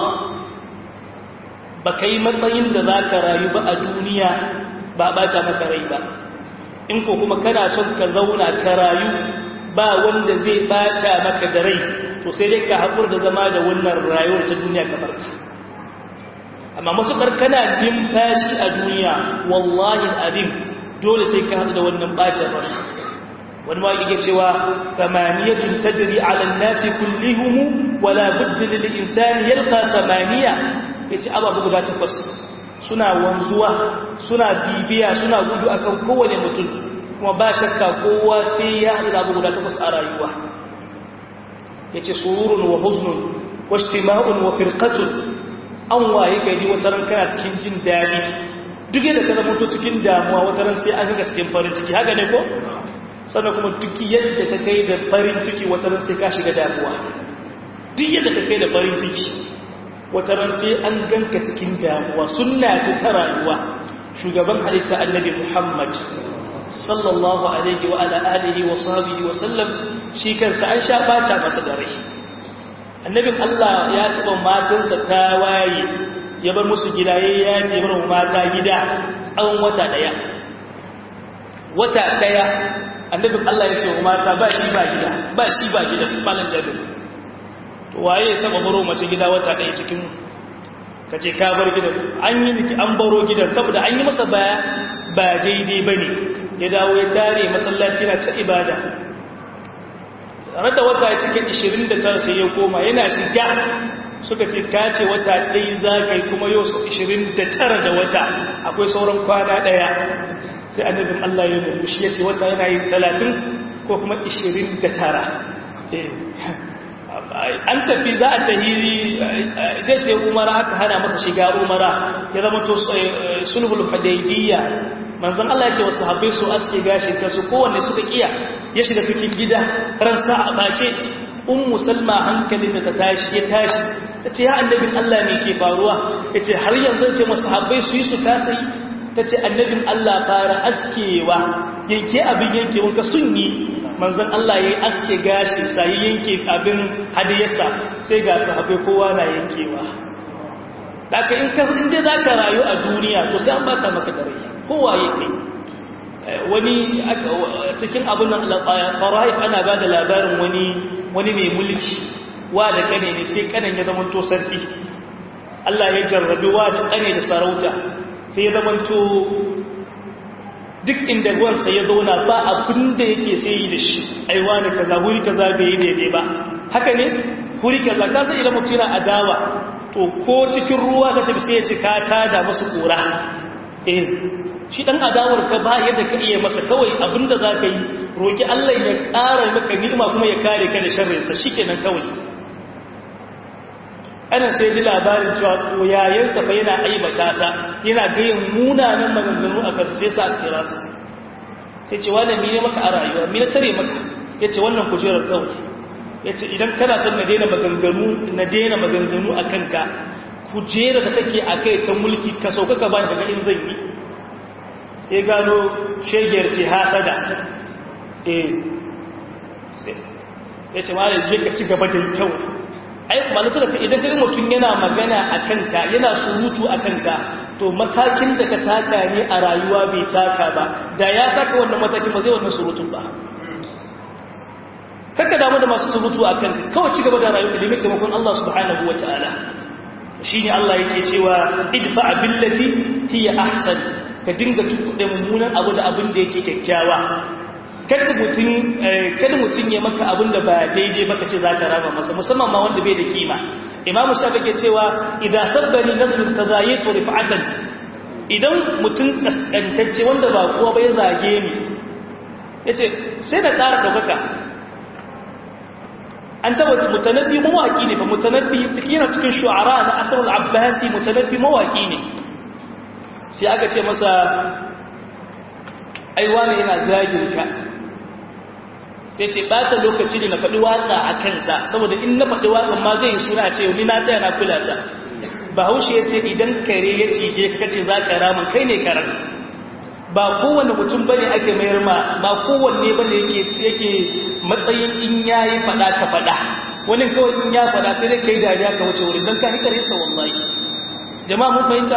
ba kai matsayin da zaka rayu ba a duniya ba bata maka rai ba in ko kuma kana son ka zauna ka rayu ba wanda zai bata maka da rai to sai dai ka haƙura da zama da wannan rayuwar ta duniya ka barta amma matuƙar kana numfashi a duniya wallahi abin dole sai ka haɗu da wannan ɓacin ran wani ma yake cewa samaniyatun tajri ala an-nasi kullihum wala budda lil insani yalqa samaniya yace ababu guda takwas suna wanzuwa suna bibiya suna gudu akan kowane mutum kuma ba shakka kowa sai ya haɗu da abu guda takwas a rayuwa yace sururun wa huznun wa ijtima'un wa firqatun an waye gari wata ran kana cikin jin daɗi duk yadda ka zama to cikin damuwa wata ran sai an ga cikin farin ciki haka ne ko sannan kuma duk yadda ka kai da farin ciki wata ran sai ka shiga damuwa duk yadda ka kai da farin ciki wata ran sai an ganka cikin damuwa sunna ce ta rayuwa shugaban halitta annabi Muhammad sallallahu alaihi wa ala alihi wa sahbihi wa sallam shi kansa an sha bata masa da rai annabin Allah ya taba matansa ta waye ya bar musu gida ya ce bar mata gida tsawon wata daya wata daya annabin Allah ya ce wa mata ba shi ba gida ba shi ba gida malan jabir to waye ya taba baro mace gida wata daya cikin kace ka bar gidan an yi miki an baro gidan saboda an yi masa ba ba daidai bane ya dawo ya tare masallaci na ta ibada rada wata ya cikin ishirin da tara sai ya koma yana shiga suka ce ka ce wata ɗaya za ka yi kuma yau ishirin da tara da wata akwai sauran kwana ɗaya sai annabin Allah ya murmushi ya ce wata yana yin talatin ko kuma ishirin da tara an tafi za a tahiri zai ta umara aka hana masa shiga umara ya zama to sulhul hudaybiyya manzon Allah ya ce wasu sahabbai su aske gashin kasu kowanne suka kiya ya shiga cikin gida ransa a bace ummu salma hankalin da ta tashi ya tashi ta ce ya annabin Allah ne ke faruwa ya ce har yanzu ce masu sahabbai su yi su kasa yi ta ce annabin Allah fara askewa yanke abin yanke wanka sun yi manzon Allah ya yi aske gashi sai yanke abin hadiyarsa sai ga sahabbai kowa na yankewa daga in ka inda za ka rayu a duniya to sai an bata maka dare kowa ya kai wani cikin abin nan faraif ana ba da labarin wani wani mai mulki wa da kane ne sai kanan ya zamanto sarki Allah ya jarrabi wa da kane da sarauta sai ya zamanto duk inda gwansa ya zauna ba abin da yake sai yi da shi aiwa ne kaza wuri kaza bai yi daidai ba haka ne wuri kaza ka sai idan mutum yana adawa to ko cikin ruwa ka tafi sai ya ci ka tada masu kura eh shi dan adawar ka ba yadda ka iya masa kawai abinda za ka yi roki Allah ya ƙara maka ni'ima kuma ya kare ka da sharrinsa shikenan kawai ana sai ji labarin cewa yayansa fa yana aibata sa yana gayin munanan maganganu a kansa sai sa kira sa sai ce wannan mene maka a rayuwa mene tare maka yace wannan kujerar kawai yace idan kana son na daina maganganu na daina maganganu akan ka kujerar da take akai ta mulki ka sauka ka bani daga in zan yi sai gano shegiyar ce hasada eh ya ce ma da je ka ci gaba da kyau ai malu suka ce idan kai mutum yana magana a kanka yana surutu a kanka to matakin da ka taka ne a rayuwa bai taka ba da ya taka wannan matakin ba zai wannan surutun ba kakka damu da masu surutu a kanka kawai ci gaba da rayuwa da mai taimakon Allah subhanahu wataala shine Allah yake cewa idfa billati hiya ahsan ka dinga tukuɗe mummunan abu da abin da yake kyakkyawa kada mutum kada mutum ya maka abin da ba daidai ba ka ce za ka rama masa musamman ma wanda bai da kima imamu shafi ke cewa idan sabbani nazarun tazayitu rifa'atan idan mutum kaskantacce wanda ba kowa ba ya zage ni yace sai da ƙara daukaka an tabbata mutanabbi mawaki ne fa mutanabbi cikin cikin shu'ara na asr al-abbasi mutanabbi mawaki ne sai aka ce masa aiwa ne yana zagin ka sai ce ɓata lokaci ne na faɗi waƙa a kansa saboda in na faɗi waƙan ma zai yi suna ce ni na tsaya na kula sa bahaushe ya ce idan kare ya cije ka kace za ka ramin kai ne karen ba kowane mutum ba ne ake mayar ma ba kowanne ba ne yake matsayin in ya yi faɗa ka faɗa wani kawai in ya faɗa sai dai kai dariya ka wuce wurin don ka hikare sa wallahi jama'a mun fahimta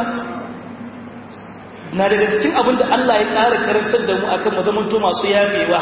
na daga cikin abin da Allah ya ƙara karantar da mu akan mu zamanto masu yafewa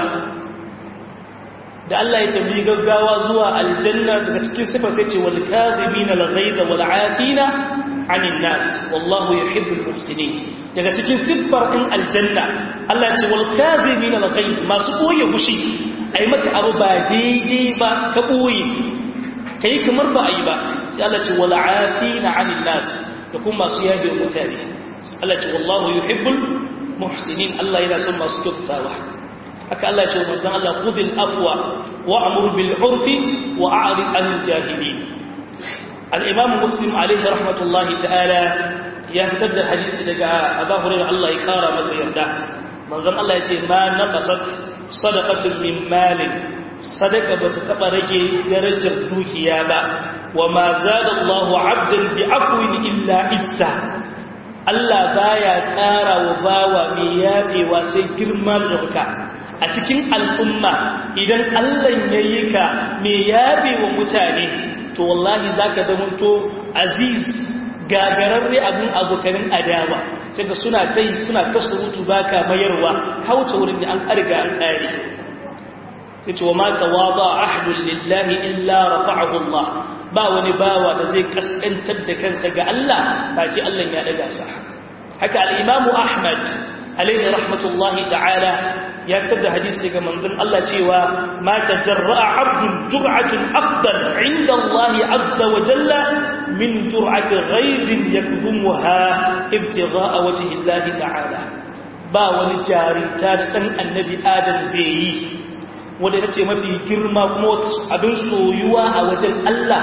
da Allah ya tambayi gaggawa zuwa aljanna daga cikin sifar sai ce wal kadhibina al ghaiza wal aafina anin nas wallahu yuhibbul muhsinin daga cikin sifar din aljanna Allah ya ce wal kadhibina al ghaiz masu boye gushi ai maka abu ba daidai ba ka boye kai kamar ba ai ba sai Allah ya ce wal aafina anin nas da kuma masu yabe mutane Allah ce wallahu yuhibbul muhsinin Allah yana son masu kyautawa haka Allah ce manzon Allah khudil afwa wa'mur bil urfi wa a'rid anil jahilin al-imam muslim alayhi rahmatullahi ta'ala ya fitar da hadisi daga Abu Hurairah Allah ya kara masa yarda manzon Allah ya ce ma naqasat sadaqatun min malin sadaka bata taba rage darajar dukiya ba wa ma zada Allahu 'abdan bi afwin illa izza Allah baya ƙara wa bawa mai yafewa sai girma da ɗauka a cikin al'umma. Idan Allah ya yi ka mai yafe wa mutane, to wallahi za ka zamanto aziz gagararre abin abokanin adawa, sai ga suna ta yi suna ta surutu ba ka mayarwa, kauce wurin da an ƙarga an ƙare. sai ce wa ma tawada ahadun lillahi illa rafa'ahu Allah, ba wani bawa da zai kaskantar da kansa ga Allah ba ce Allah ya daga sa. Haka al-Imam Ahmad alaihi rahmatullahi ta'ala ya tada hadisi daga manzon Allah cewa ma tajarra'a 'abdun jur'atun afdal 'inda Allah 'azza wa jalla min jur'ati ghaibin yakdumuha ibtigha'a wajhi Allah ta'ala. Ba wani jarita da dan annabi Adam zai yi wanda ya ce mafi girma kuma abin soyuwa a wajen Allah,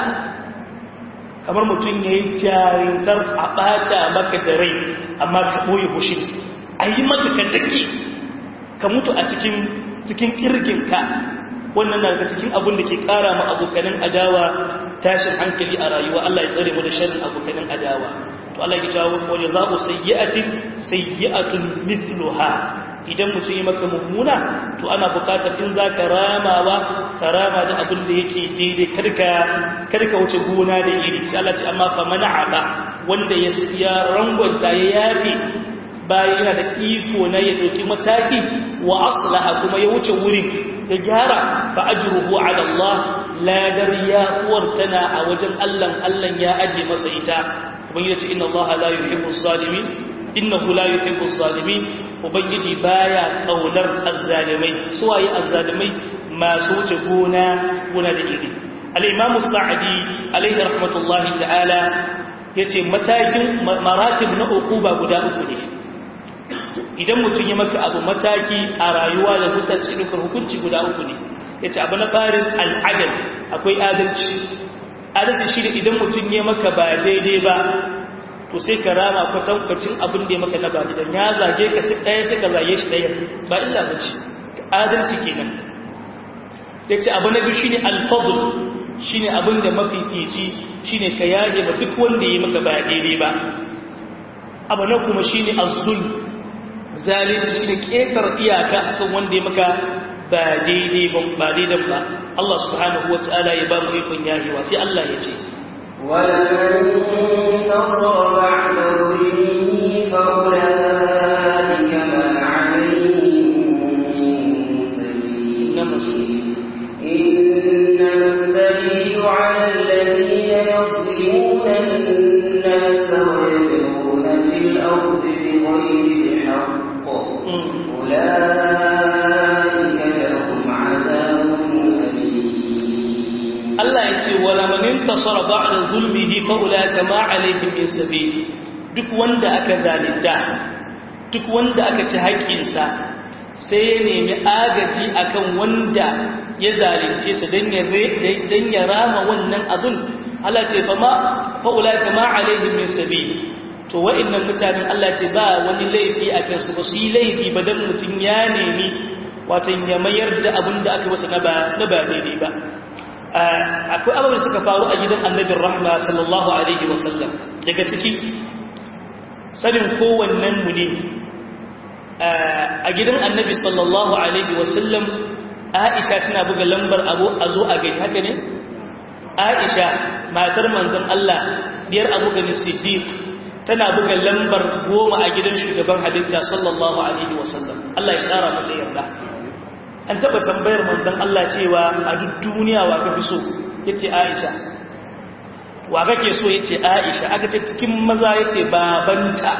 kamar mutum ya yi jarintar a ɓata maka da rai amma ka ɓoye hushin, a yi maka ka take ka mutu a cikin ƙirginka. Wannan na daga cikin abin da ke ƙara ma abokanin adawa tashin hankali a rayuwa. Allah ya tsare mu da sharrin abokanin adawa. To Allah ya jawo wani za'u sayyi'atin sayyi'atun mithluha. Idan mutum yi maka mummuna, to ana bukatar in za ka ramawa ka rama da abin da yake daidai, karka wuce gona da iri. Sai Allah ce amma fa mana'aba, wanda ya ya rangwanta ya yafi bayan yana da iko na ya dauki mataki, wa aslaha kuma ya wuce wurin ya gyara, fa ajruhu ala Allah, ladar ya uwar tana a wajen Allah, Allah ya aje masa ita. Kuma yace inna Allah la yuhibbu zalimin, innahu la yuhibbu zalimin. Ubangiji baya kaunar azzalimai. Suwaye azzalimai? Masu wuce gona gona da iri. Al-Imam Sa'di alaihi rahmatullahi ta'ala yace matakin maratib na uquba guda uku ne. Idan mutum ya maka abu mataki a rayuwa da mutane hukunci guda uku ne. Yace abu na farin al-adl, akwai adalci. Adalci shi ne idan mutum ya maka ba daidai ba, to sai ka rama kwatankwacin abin da ya maka na ba idan ya zage ka sai ɗaya sai ka zage shi ɗaya, ba illa ba ce, adalci kenan. Ya ce abu na biyu shi ne alfadul, shi ne abin da mafifici, shi ne ka yage ba duk wanda ya maka ba daidai ba. Abu na kuma shi ne azul, zalunci shi ne ƙetar iyaka akan wanda ya maka ba daidai ba daidai ba. Allah subhanahu wa ta'ala ya ba mu ikon yarewa. Sai Allah ya ce ولمن نصر بعد ظلمه فأولئك ما عليهم من سبيل. إنما السبيل على الذين يظلمون الناس ويبغون في الأرض بغير حق، أولئك لهم عذاب أليم. Allah ya ce wala man intasara ba'da zulmihi fa ulaka ma alayhim min sabil. Duk wanda aka zalunta, duk wanda aka ci haƙƙinsa, sai ya nemi agaji akan wanda ya zalunce sa dan ya dan ya rama wannan abun. Allah ce fa ma fa ulaka ma alayhim min sabil. To wa'annan mutanen Allah ce ba wani laifi akan su, ba su yi laifi ba dan mutun ya nemi wato ya mayar da abun da aka masa na ba na ba daidai ba. Akwai abubuwa suka faru a gidan annabin rahma sallallahu alaihi wasallam. Daga ciki sanin kowannen mu ne a gidan annabi sallallahu alaihi wasallam, Aisha tana buga lambar abu a zo a gani, haka ne? Aisha matar manzon Allah diyar Abu Bakar Siddiq tana buga lambar goma a gidan shugaban halitta sallallahu alaihi wasallam. Allah ya kara mata yarda. An taba tambayar manzon Allah cewa a duk duniya wa kafi so, yace Aisha. Wa kake so, yace Aisha. Aka ce cikin maza yace babanta.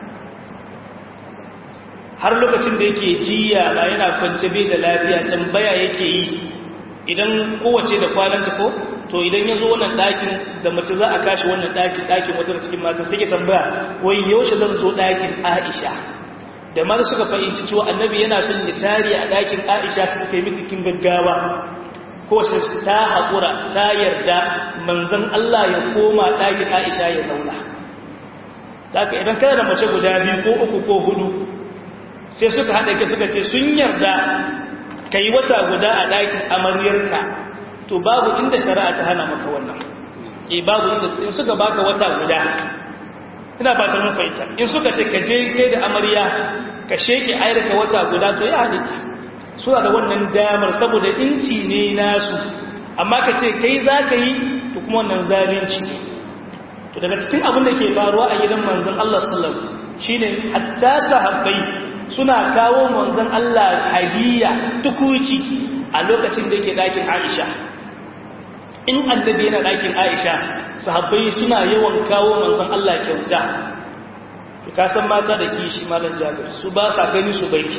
Har lokacin da yake jiya ba yana kwance bai da lafiya, tambaya yake yi idan kowace da kwananta ko to idan yazo wannan dakin da mace za a kashi wannan dakin dakin wata cikin mata sai ke tambaya wai yaushe zan zo dakin Aisha. Da mara suka fahimci cewa annabi yana son ya tare a ɗakin Aisha su suka yi mitikin gaggawa, ko sai ta haƙura ta yarda manzon Allah ya koma ɗakin Aisha ya zauna. Daga idan kana da mace guda biyu ko uku ko hudu sai suka haɗa ke suka ce sun yarda ka yi wata guda a ɗakin amaryarka, to babu inda shari'a ta hana maka wannan. Ke babu inda suka baka wata guda ina fatan mun fahimta in suka ce ka je kai da amarya ka sheke ayyarka wata guda to ya halitta suna da wannan damar saboda inci ne nasu amma ka ce kai za ka yi to kuma wannan zalunci to daga cikin abin da ke faruwa a gidan manzon Allah sallallahu alaihi wasallam shine hatta sahabbai suna kawo manzon Allah hadiya tukuci a lokacin da yake dakin Aisha in annabi yana dakin Aisha sahabbai suna yawan kawo manzon Allah kyauta to ka san mata da kishi malan Jabir su ba sa gani su barki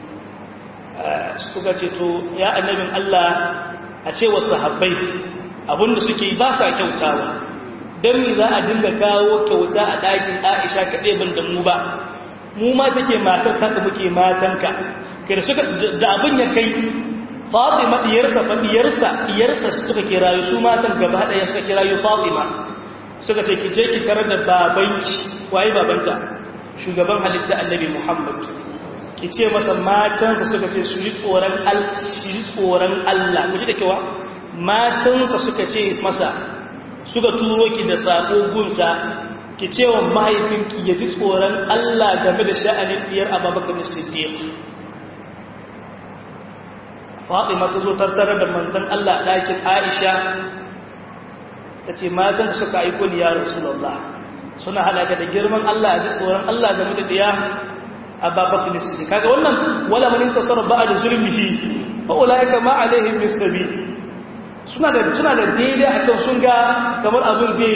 suka ce to ya annabin Allah a ce wa sahabbai abinda suke ba sa kyautawa dan me za a dinga kawo kyauta a dakin Aisha kaɗai ban da mu ba mu ma take matar ka da muke matanka kai da suka da abin ya kai Fatima diyarsa fa diyarsa diyarsa suka kirayo su matan gaba daya suka kirayo Fatima suka ce ki je ki tarar da babanki waye babanta shugaban halitta Annabi Muhammad ki ce masa matansa suka ce su ji tsoron Allah su ji tsoron Allah ku ji da kewa matansa suka ce masa suka turo ki da sako gunsa ki ce wa mahaifinki ya ji tsoron Allah game da sha'anin diyar Abubakar Siddiq Fatima ta zo tattara da manzon Allah a ɗakin Aisha ta ce matan suka aiko ni ya Rasulullah suna halaka da girman Allah a ji tsoron Allah game da diya Abubakar Siddiq kaga wannan wala man intasara ba'da zulmihi fa ulaika ma alaihim bisabil suna da suna da daidai akan sun ga kamar abin zai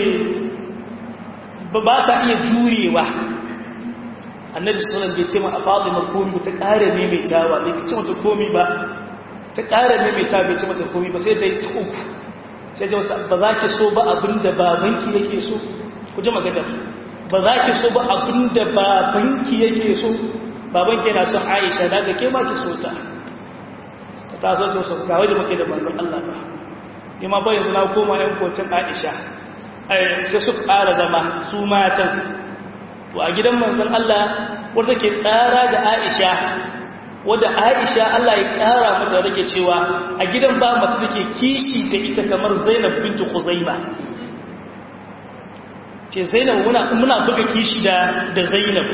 ba sa iya jurewa annabi sallallahu alaihi wasallam bai ce ma Fatima komai ta ƙara maimaitawa bai ce mata komai ba ta ƙara maimaita bai ce mata komai ba sai ta yi ta uku sai ta wasa ba za ki so ba abinda babanki yake so ku ji magana ba za ki so ba abinda babanki yake so babanki yana son Aisha da ga ke ma ki so ta ta so ta so ga wanda muke da manzon Allah ba ni ma bai yanzu na koma yan kocin Aisha sai su ƙara zama su matan to a gidan manzon Allah wanda ke tsara da Aisha wadda Aisha Allah ya ƙara mata rake cewa a gidan ba mace take kishi ta ita kamar Zainab bintu Khuzaimah ce Zainab muna muna buga kishi da da Zainab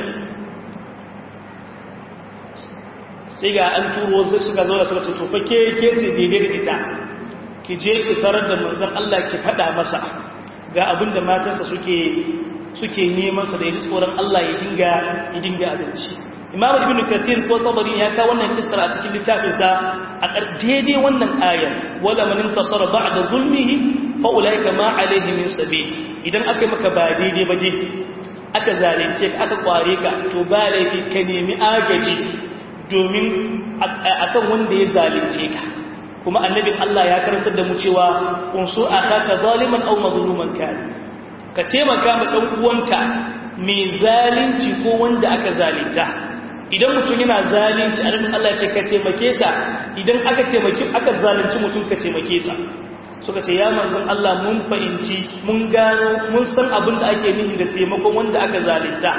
sai ga an turo sai suka zo da suka ce to fa ke ke ce daidai da ita ki je ki tarar da manzon Allah ki fada masa ga abinda matansa suke suke neman sa da yaji tsoron Allah ya dinga ya dinga adalci Imam Ibn Kathir ko Tabari ya ka wannan isra a cikin littafinsa a daidai wannan ayar wala man intasara ba'da zulmihi fa ulaika ma alayhi min sabil idan aka maka ba daidai ba dai aka zalunce ka aka kware ka to ba laifi ka nemi agaji domin akan wanda ya zalunce ka kuma annabin Allah ya karantar da mu cewa unsu akhaka zaliman aw mazluman kana ka taimaka ma dan uwanka mai zalunci ko wanda aka zalunta idan mutum yana zalunci annabin Allah ce ka taimake sa idan aka taimaki aka zalunci mutum ka taimake sa suka ce ya manzon Allah mun fahimci mun gano mun san abin da ake nufi da taimakon wanda aka zalunta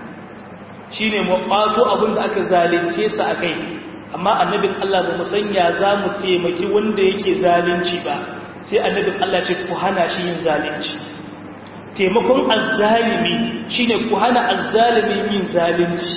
shine mu kwato abin da aka zalunce sa akai amma annabin Allah ba mu sanya za mu taimaki wanda yake zalunci ba sai annabin Allah ce ku hana shi yin zalunci taimakon azzalimi shine ku hana azzalimi yin zalunci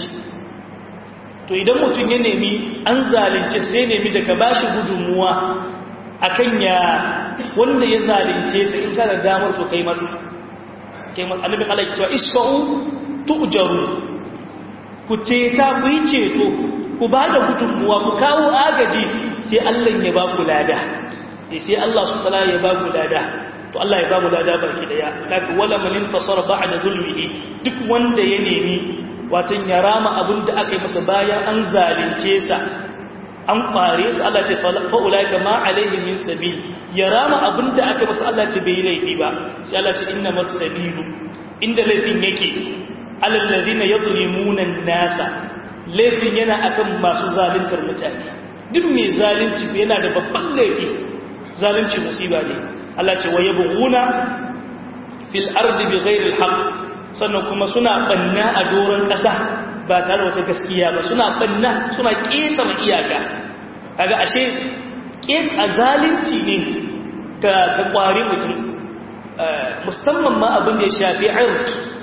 to idan mutum ya nemi an zalunce sai nemi daga bashi gudunmuwa akan ya wanda ya zalunce sai in kana damar to kai masa kai masa annabin Allah ya ce isfa'u tu'jaru ku ceta ku yi ceto ku ba da gudunmuwa ku kawo agaji sai Allah ya ba ku lada sai Allah su tala ya ba ku lada to Allah ya ba mu lada barki daya daga wala man intasara ba'da zulmihi duk wanda ya nemi watan ya rama abinda aka yi masa bayan an zalunce sa an kware su Allah ce fa ulaika ma alaihi min sabil ya rama abinda aka masa Allah ce bai laifi ba sai Allah ce inna masabilu inda laifin yake alal ladina yadhlimuna an-nasa laifin yana akan masu zaluntar mutane duk mai zalunci yana da babban laifi zalunci musiba ne Allah ce wayabghuna fil ardi bighairi al-haqq sannan kuma suna banna a doron kasa ba tare wata gaskiya ba suna banna suna keta ma iyaka kaga ashe keta zalunci ne ka ka kware mutum musamman ma abin da ya shafi ird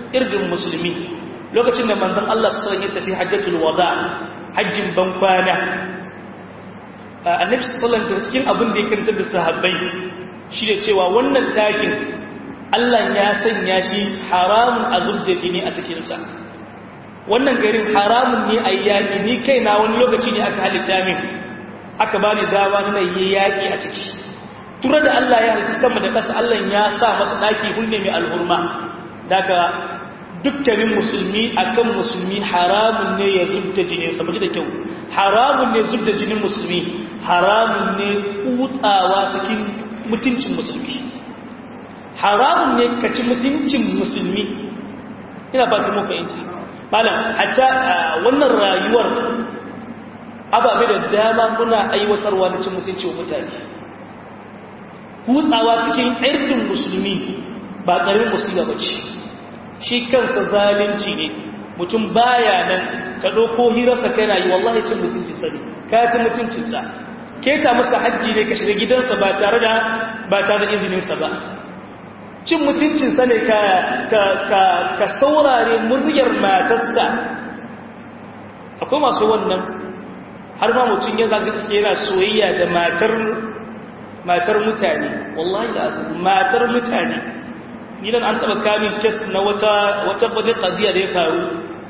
irdin musulmi lokacin da manzon Allah sallallahu alaihi wasallam ya tafi hajjatul wada hajjin ban kwana annabi sallallahu alaihi wasallam cikin abin da ya karanta da sahabbai shi ne cewa wannan dakin Allah ya sanya shi haramun azubda jini a cikin sa wannan garin haramun ne a yaƙi ni kaina wani lokaci ne aka halitta min aka bani dawa na yi yaƙi a ciki tura da Allah ya halitta sama da ƙasa Allah ya sa masa ɗaki hunne mai alhurma daga dukkanin musulmi akan musulmi haramun ne ya zubda jini saboda da kyau haramun ne zubda jinin musulmi haramun ne kutsawa cikin mutuncin musulmi haramun ne kaci mutuncin musulmi ina ba ta muku yanki malam hatta wannan rayuwar ababe da dama muna aiwatarwa da cin mutunci wa mutane kutsawa cikin irdin musulmi ba ƙarin musulmi ba ce shi kansa zalunci ne mutum baya nan ka ɗauko hirarsa kai na yi wallahi cin mutuncinsa ne ka ci mutuncinsa keta masa hajji ne ka shiga gidansa ba tare da ba tare da izininsa ba cin mutuncinsa ne ka, ka, ka, ka saurare muryar matarsa akwai masu wannan har ma mutum ya zaga iske yana soyayya da matar matar mutane wallahi da asu matar mutane nilan an taba kamin kes na wata wata bane qadiya da ya faru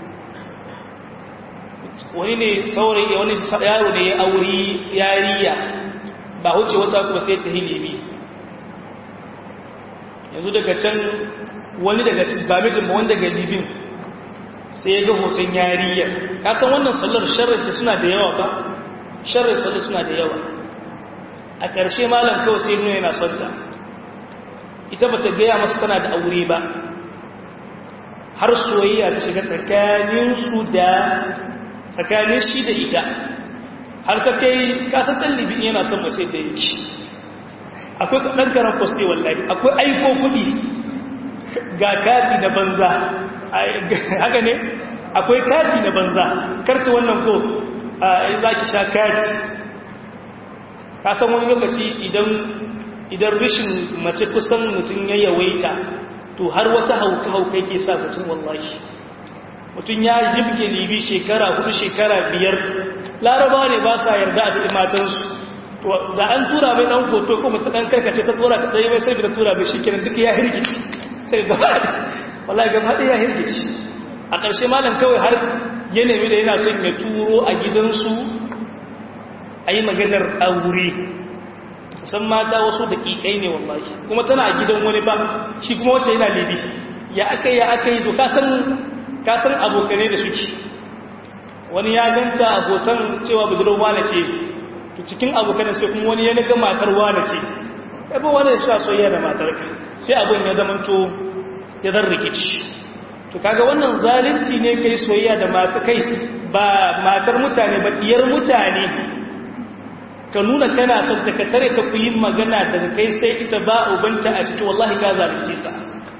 wani ne saurayi wani yaro ne ya auri yariya ba huce wata kuma sai ta hilimi yanzu daga can wani daga ba mijin ba wanda daga libin sai ya ga hoton yariya kasan wannan sallar sharrinta suna da yawa ba sharrin sallar suna da yawa a ƙarshe malam kawai sai nuna yana son ta ita ba ta gaya masu tana da aure ba har soyayya ta shiga tsakaninsu da tsakanin shi da ita har ta kai kasar ɗan libin yana son mace da yake akwai ɗan karan poste wallahi akwai aiko kuɗi ga kati na banza haka ne akwai kati na banza karci wannan ko za ki sha kati kasan wani lokaci idan idan rishin mace kusan mutum ya yawaita to har wata hauka-hauka yake sa zaton wallahi mutum ya jibge libi shekara hudu shekara biyar laraba ne ba sa yarda a cikin matansu to da an tura mai dan hoto ko mutum dan karkace ta tsora ta dai mai sai da tura mai shikenan duk ya hirgici sai gaba wallahi gaba ya hirgici a ƙarshe malam kawai har ya nemi da yana son ya turo a gidansu a yi maganar aure san mata wasu daƙiƙai ne wallahi kuma tana a gidan wani ba shi kuma wacce yana libi ya aka yi ya aka yi to kasan abokanai da suke wani ya ganta abotan cewa budurwa wane ce to cikin abokanan sai kuma wani ya naga matar wane ce ɗaba wani da sha soyayya da matarka sai abin ya zamanto ya zan rikici to kaga wannan zalunci ne kai soyayya da mata kai ba matar mutane ba diyar mutane ka nuna kana son ta ka tare ta ku yi magana daga kai sai ita ba ubanta a ciki wallahi ka zalunce sa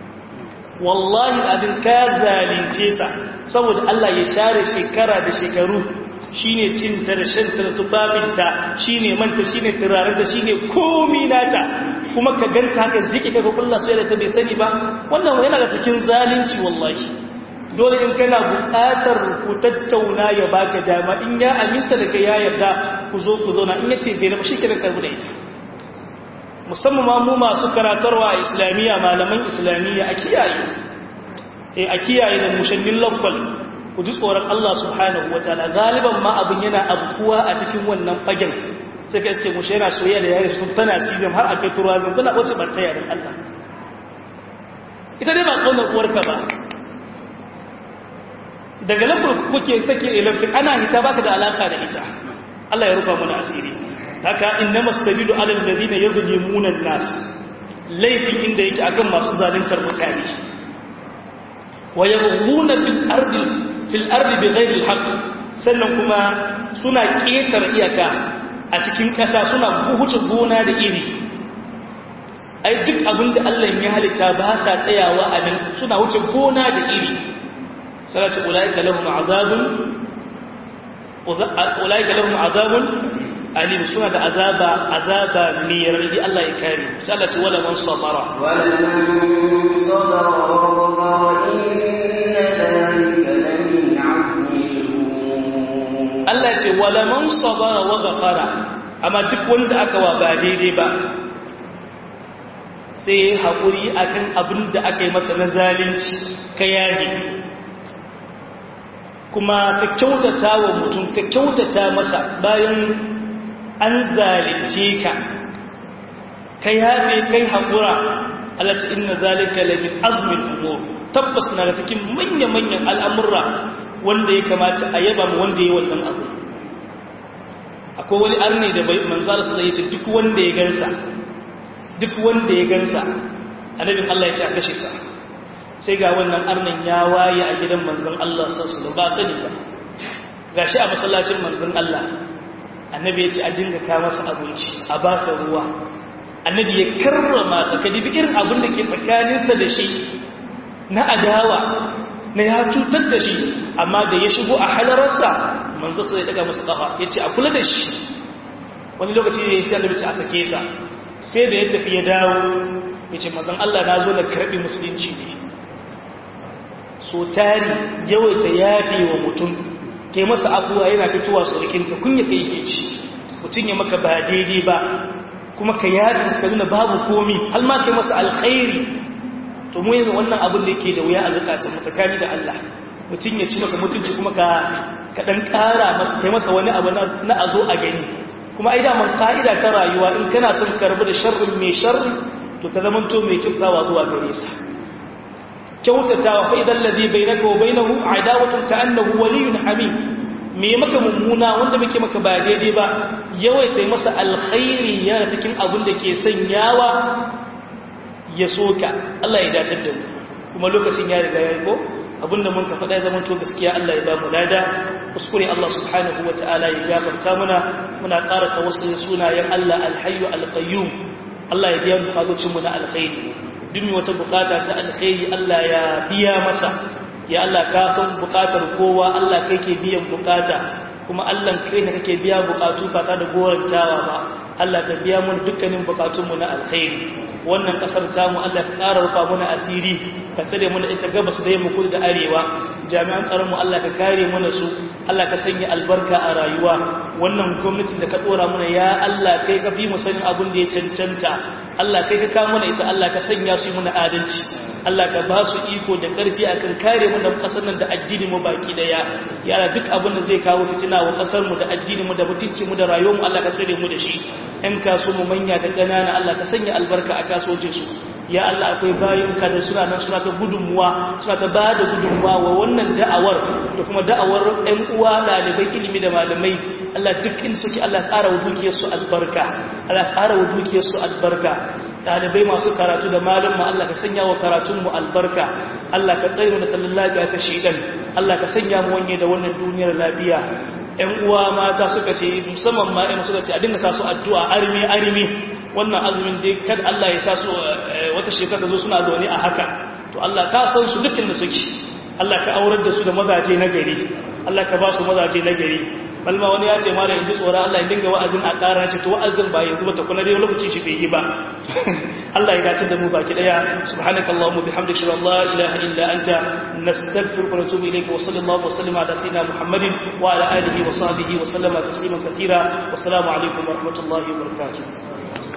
wallahi abin ka zalunce sa saboda Allah ya share shekara da shekaru shine cinta da shanta da tubabinta shine manta shine turaren da shine komi nata kuma ka ganta haka ziki kaga kullu sai da ta bai sani ba wannan yana da cikin zalunci wallahi dole in kana buƙatar ku tattauna ya baka dama in ya aminta da kai ya yarda ku zo ku zauna in yace bai na shi kiran karbu da ita musamman ma mu masu karatarwa a islamiyya malaman islamiyya a kiyaye eh a kiyaye da mushallin lakwal ku ji tsoron Allah subhanahu wataala galiban ma abin yana abkuwa a cikin wannan fagen sai ka iske mushe yana soyayya da yare su tana sizim har akai turazin kuna wace barta yaran Allah ita dai ba kaunar uwarka ba daga lafiyar kuke take electric ana hita baka da alaka da ita Allah ya rufa mana asiri haka innamas sabilu alal ladina yuzlimuna an-nas laifin inda yake akan masu zaluntar mutane wa yabghuna bil ardi fil ardi bighayri al-haqq sannan kuma suna ketar iyaka a cikin kasa suna huce gona da iri ai duk abinda Allah ya halitta ba sa tsayawa a nan suna huce gona da iri salatu ulaika lahum azabun ulaika lahum azabun alim suna da azaba azaba mai yardi Allah ya kare sai Allah ce wala man sabara wala man sabara إن ذلك لمن عزم الأمور. Allah ce wala man sabara wa ghafara, amma duk wanda aka wa ba daidai ba sai haƙuri akan abin da aka yi masa na zalunci ka yaji, kuma ka kyautata wa mutum ka kyautata masa bayan an zalunce ka ka yafe kai haƙura. Allah ce inna zalika la min azmin umur, tabbas na da cikin manya-manyan al'amurra wanda ya kamata a yaba mu wanda ya wannan abu. Akwai wani arni da manzal sa yace duk wanda ya gansa duk wanda ya gansa annabin Allah ya ce a kashe sa. Sai ga wannan arnin ya waye a gidan manzon Allah sallallahu alaihi wasallam ba sani ba, gashi a masallacin manzon Allah. Annabi ya ce a dinga ka masa abinci, a ba sa ruwa. Annabi ya karrama sa, ka dibi irin abin da ke tsakaninsa da shi na adawa na ya cutar da shi, amma da ya shigo a halararsa manzo sai ya daga masa kafa ya ce a kula da shi. Wani lokaci ne sai annabi ce a sake sa, sai da ya tafi ya dawo ya ce manzon Allah na zo da karbi musulunci ne. So tari yawaita yafe wa mutum ke masa afuwa yana fitowa surukinka kunya kai ke ci, mutum ya maka ba daidai ba kuma ka yafe suka nuna babu komi har ma kai masa alkhairi. To mu yanzu wannan abin da yake da wuya a zakatun tsakani da Allah, mutum ya ci maka mutunci kuma ka ka dan ƙara masa kai masa wani abu na azo a gani. Kuma ai da man ka'ida ta rayuwa in kana son karbu da sharrin mai sharri to ka zamanto mai kiftawa zuwa gare sa. Kyautatawa fa idan ladhi bainaka wa bainahu adawatun ka'annahu waliyyun hamim, me maka mummuna wanda muke maka ba daidai ba yawaita masa alkhairi yana cikin abin da ke sanyawa ya soka. Allah ya dace da mu, kuma lokacin ya riga ya ko abinda mun ka faɗa ya zama to gaskiya Allah ya ba mu lada, kuskure Allah subhanahu wataala ya gafarta muna. Muna ƙara tawassul sunayen Allah alhayyu alqayyum, Allah ya biya bukatocin mu na alkhairi. Duk wata bukata ta alkhairi Allah ya biya masa. Ya Allah ka san bukatar kowa, Allah kai ke biyan bukata, kuma Allah kai ne kake biya bukatu ba ta da gorantawa ba. Allah ka biya mun dukkanin bukatunmu na alkhairi. Wannan kasar tamu Allah ka ƙara rufa mana asiri, ka tsare mana ita gabas da yamma kudu da arewa. Jami'an tsaronmu Allah ka kare mana su, Allah ka sanya albarka a rayuwa. Wannan gwamnatin da ka dora mana ya Allah kai ka fi mu sanin abin da ya cancanta. Allah kai ka kawo mana ita, Allah ka sanya su mana adalci. Allah ka ba su iko da ƙarfi akan kare mu da kasar nan da addini mu baki daya. Ya Allah duk abin da zai kawo fitina wa kasar mu da addini mu da mutunci mu da rayuwar mu Allah ka tsare mu da shi. Ɗan kaso mu manya da ƙanana Allah ka sanya albarka a kasuwancin su. Ya Allah akwai bayinka da suna nan suna ta gudunmuwa, suna ta ba da gudunmuwa wa wannan da'awar da kuma da'awar ɗan uwa ɗalibai ilimi da malamai. Allah duk in suke Allah ƙara wa dukiyarsu albarka, Allah ƙara wa dukiyarsu albarka. Ɗalibai masu karatu da malamma Allah ka sanya wa karatunmu albarka. Allah ka tsaye mu da tallan lafiya ta shidan. Allah ka sanya mu wanye da wannan duniyar lafiya. ‘Yan uwa mata suka ce, musamman ma ‘yan suka ce a dinga sa su addu'a arimi arimi. Wannan azumin dai kad Allah ya sa su wata shekara zo suna zaune a haka. To Allah ka san su dukkan da suke. Allah ka aurar da su da mazaje na gari. Allah ka ba su mazaje na gari. Balma wani ya ce mala in ji tsoron Allah in dinga wa'azin a ƙara ce to wa'azin ba yanzu ba ta kula dai lokaci shi bai yi ba. Allah ya dace da mu baki daya. Subhanakallahumma bihamdika shalla la ilaha illa anta nastaghfiruka wa natubu ilayka wa sallallahu wa sallama ala sayyidina Muhammadin wa ala alihi wa sahbihi wa sallama tasliman katira. Wassalamu alaikum wa rahmatullahi wa barakatuh.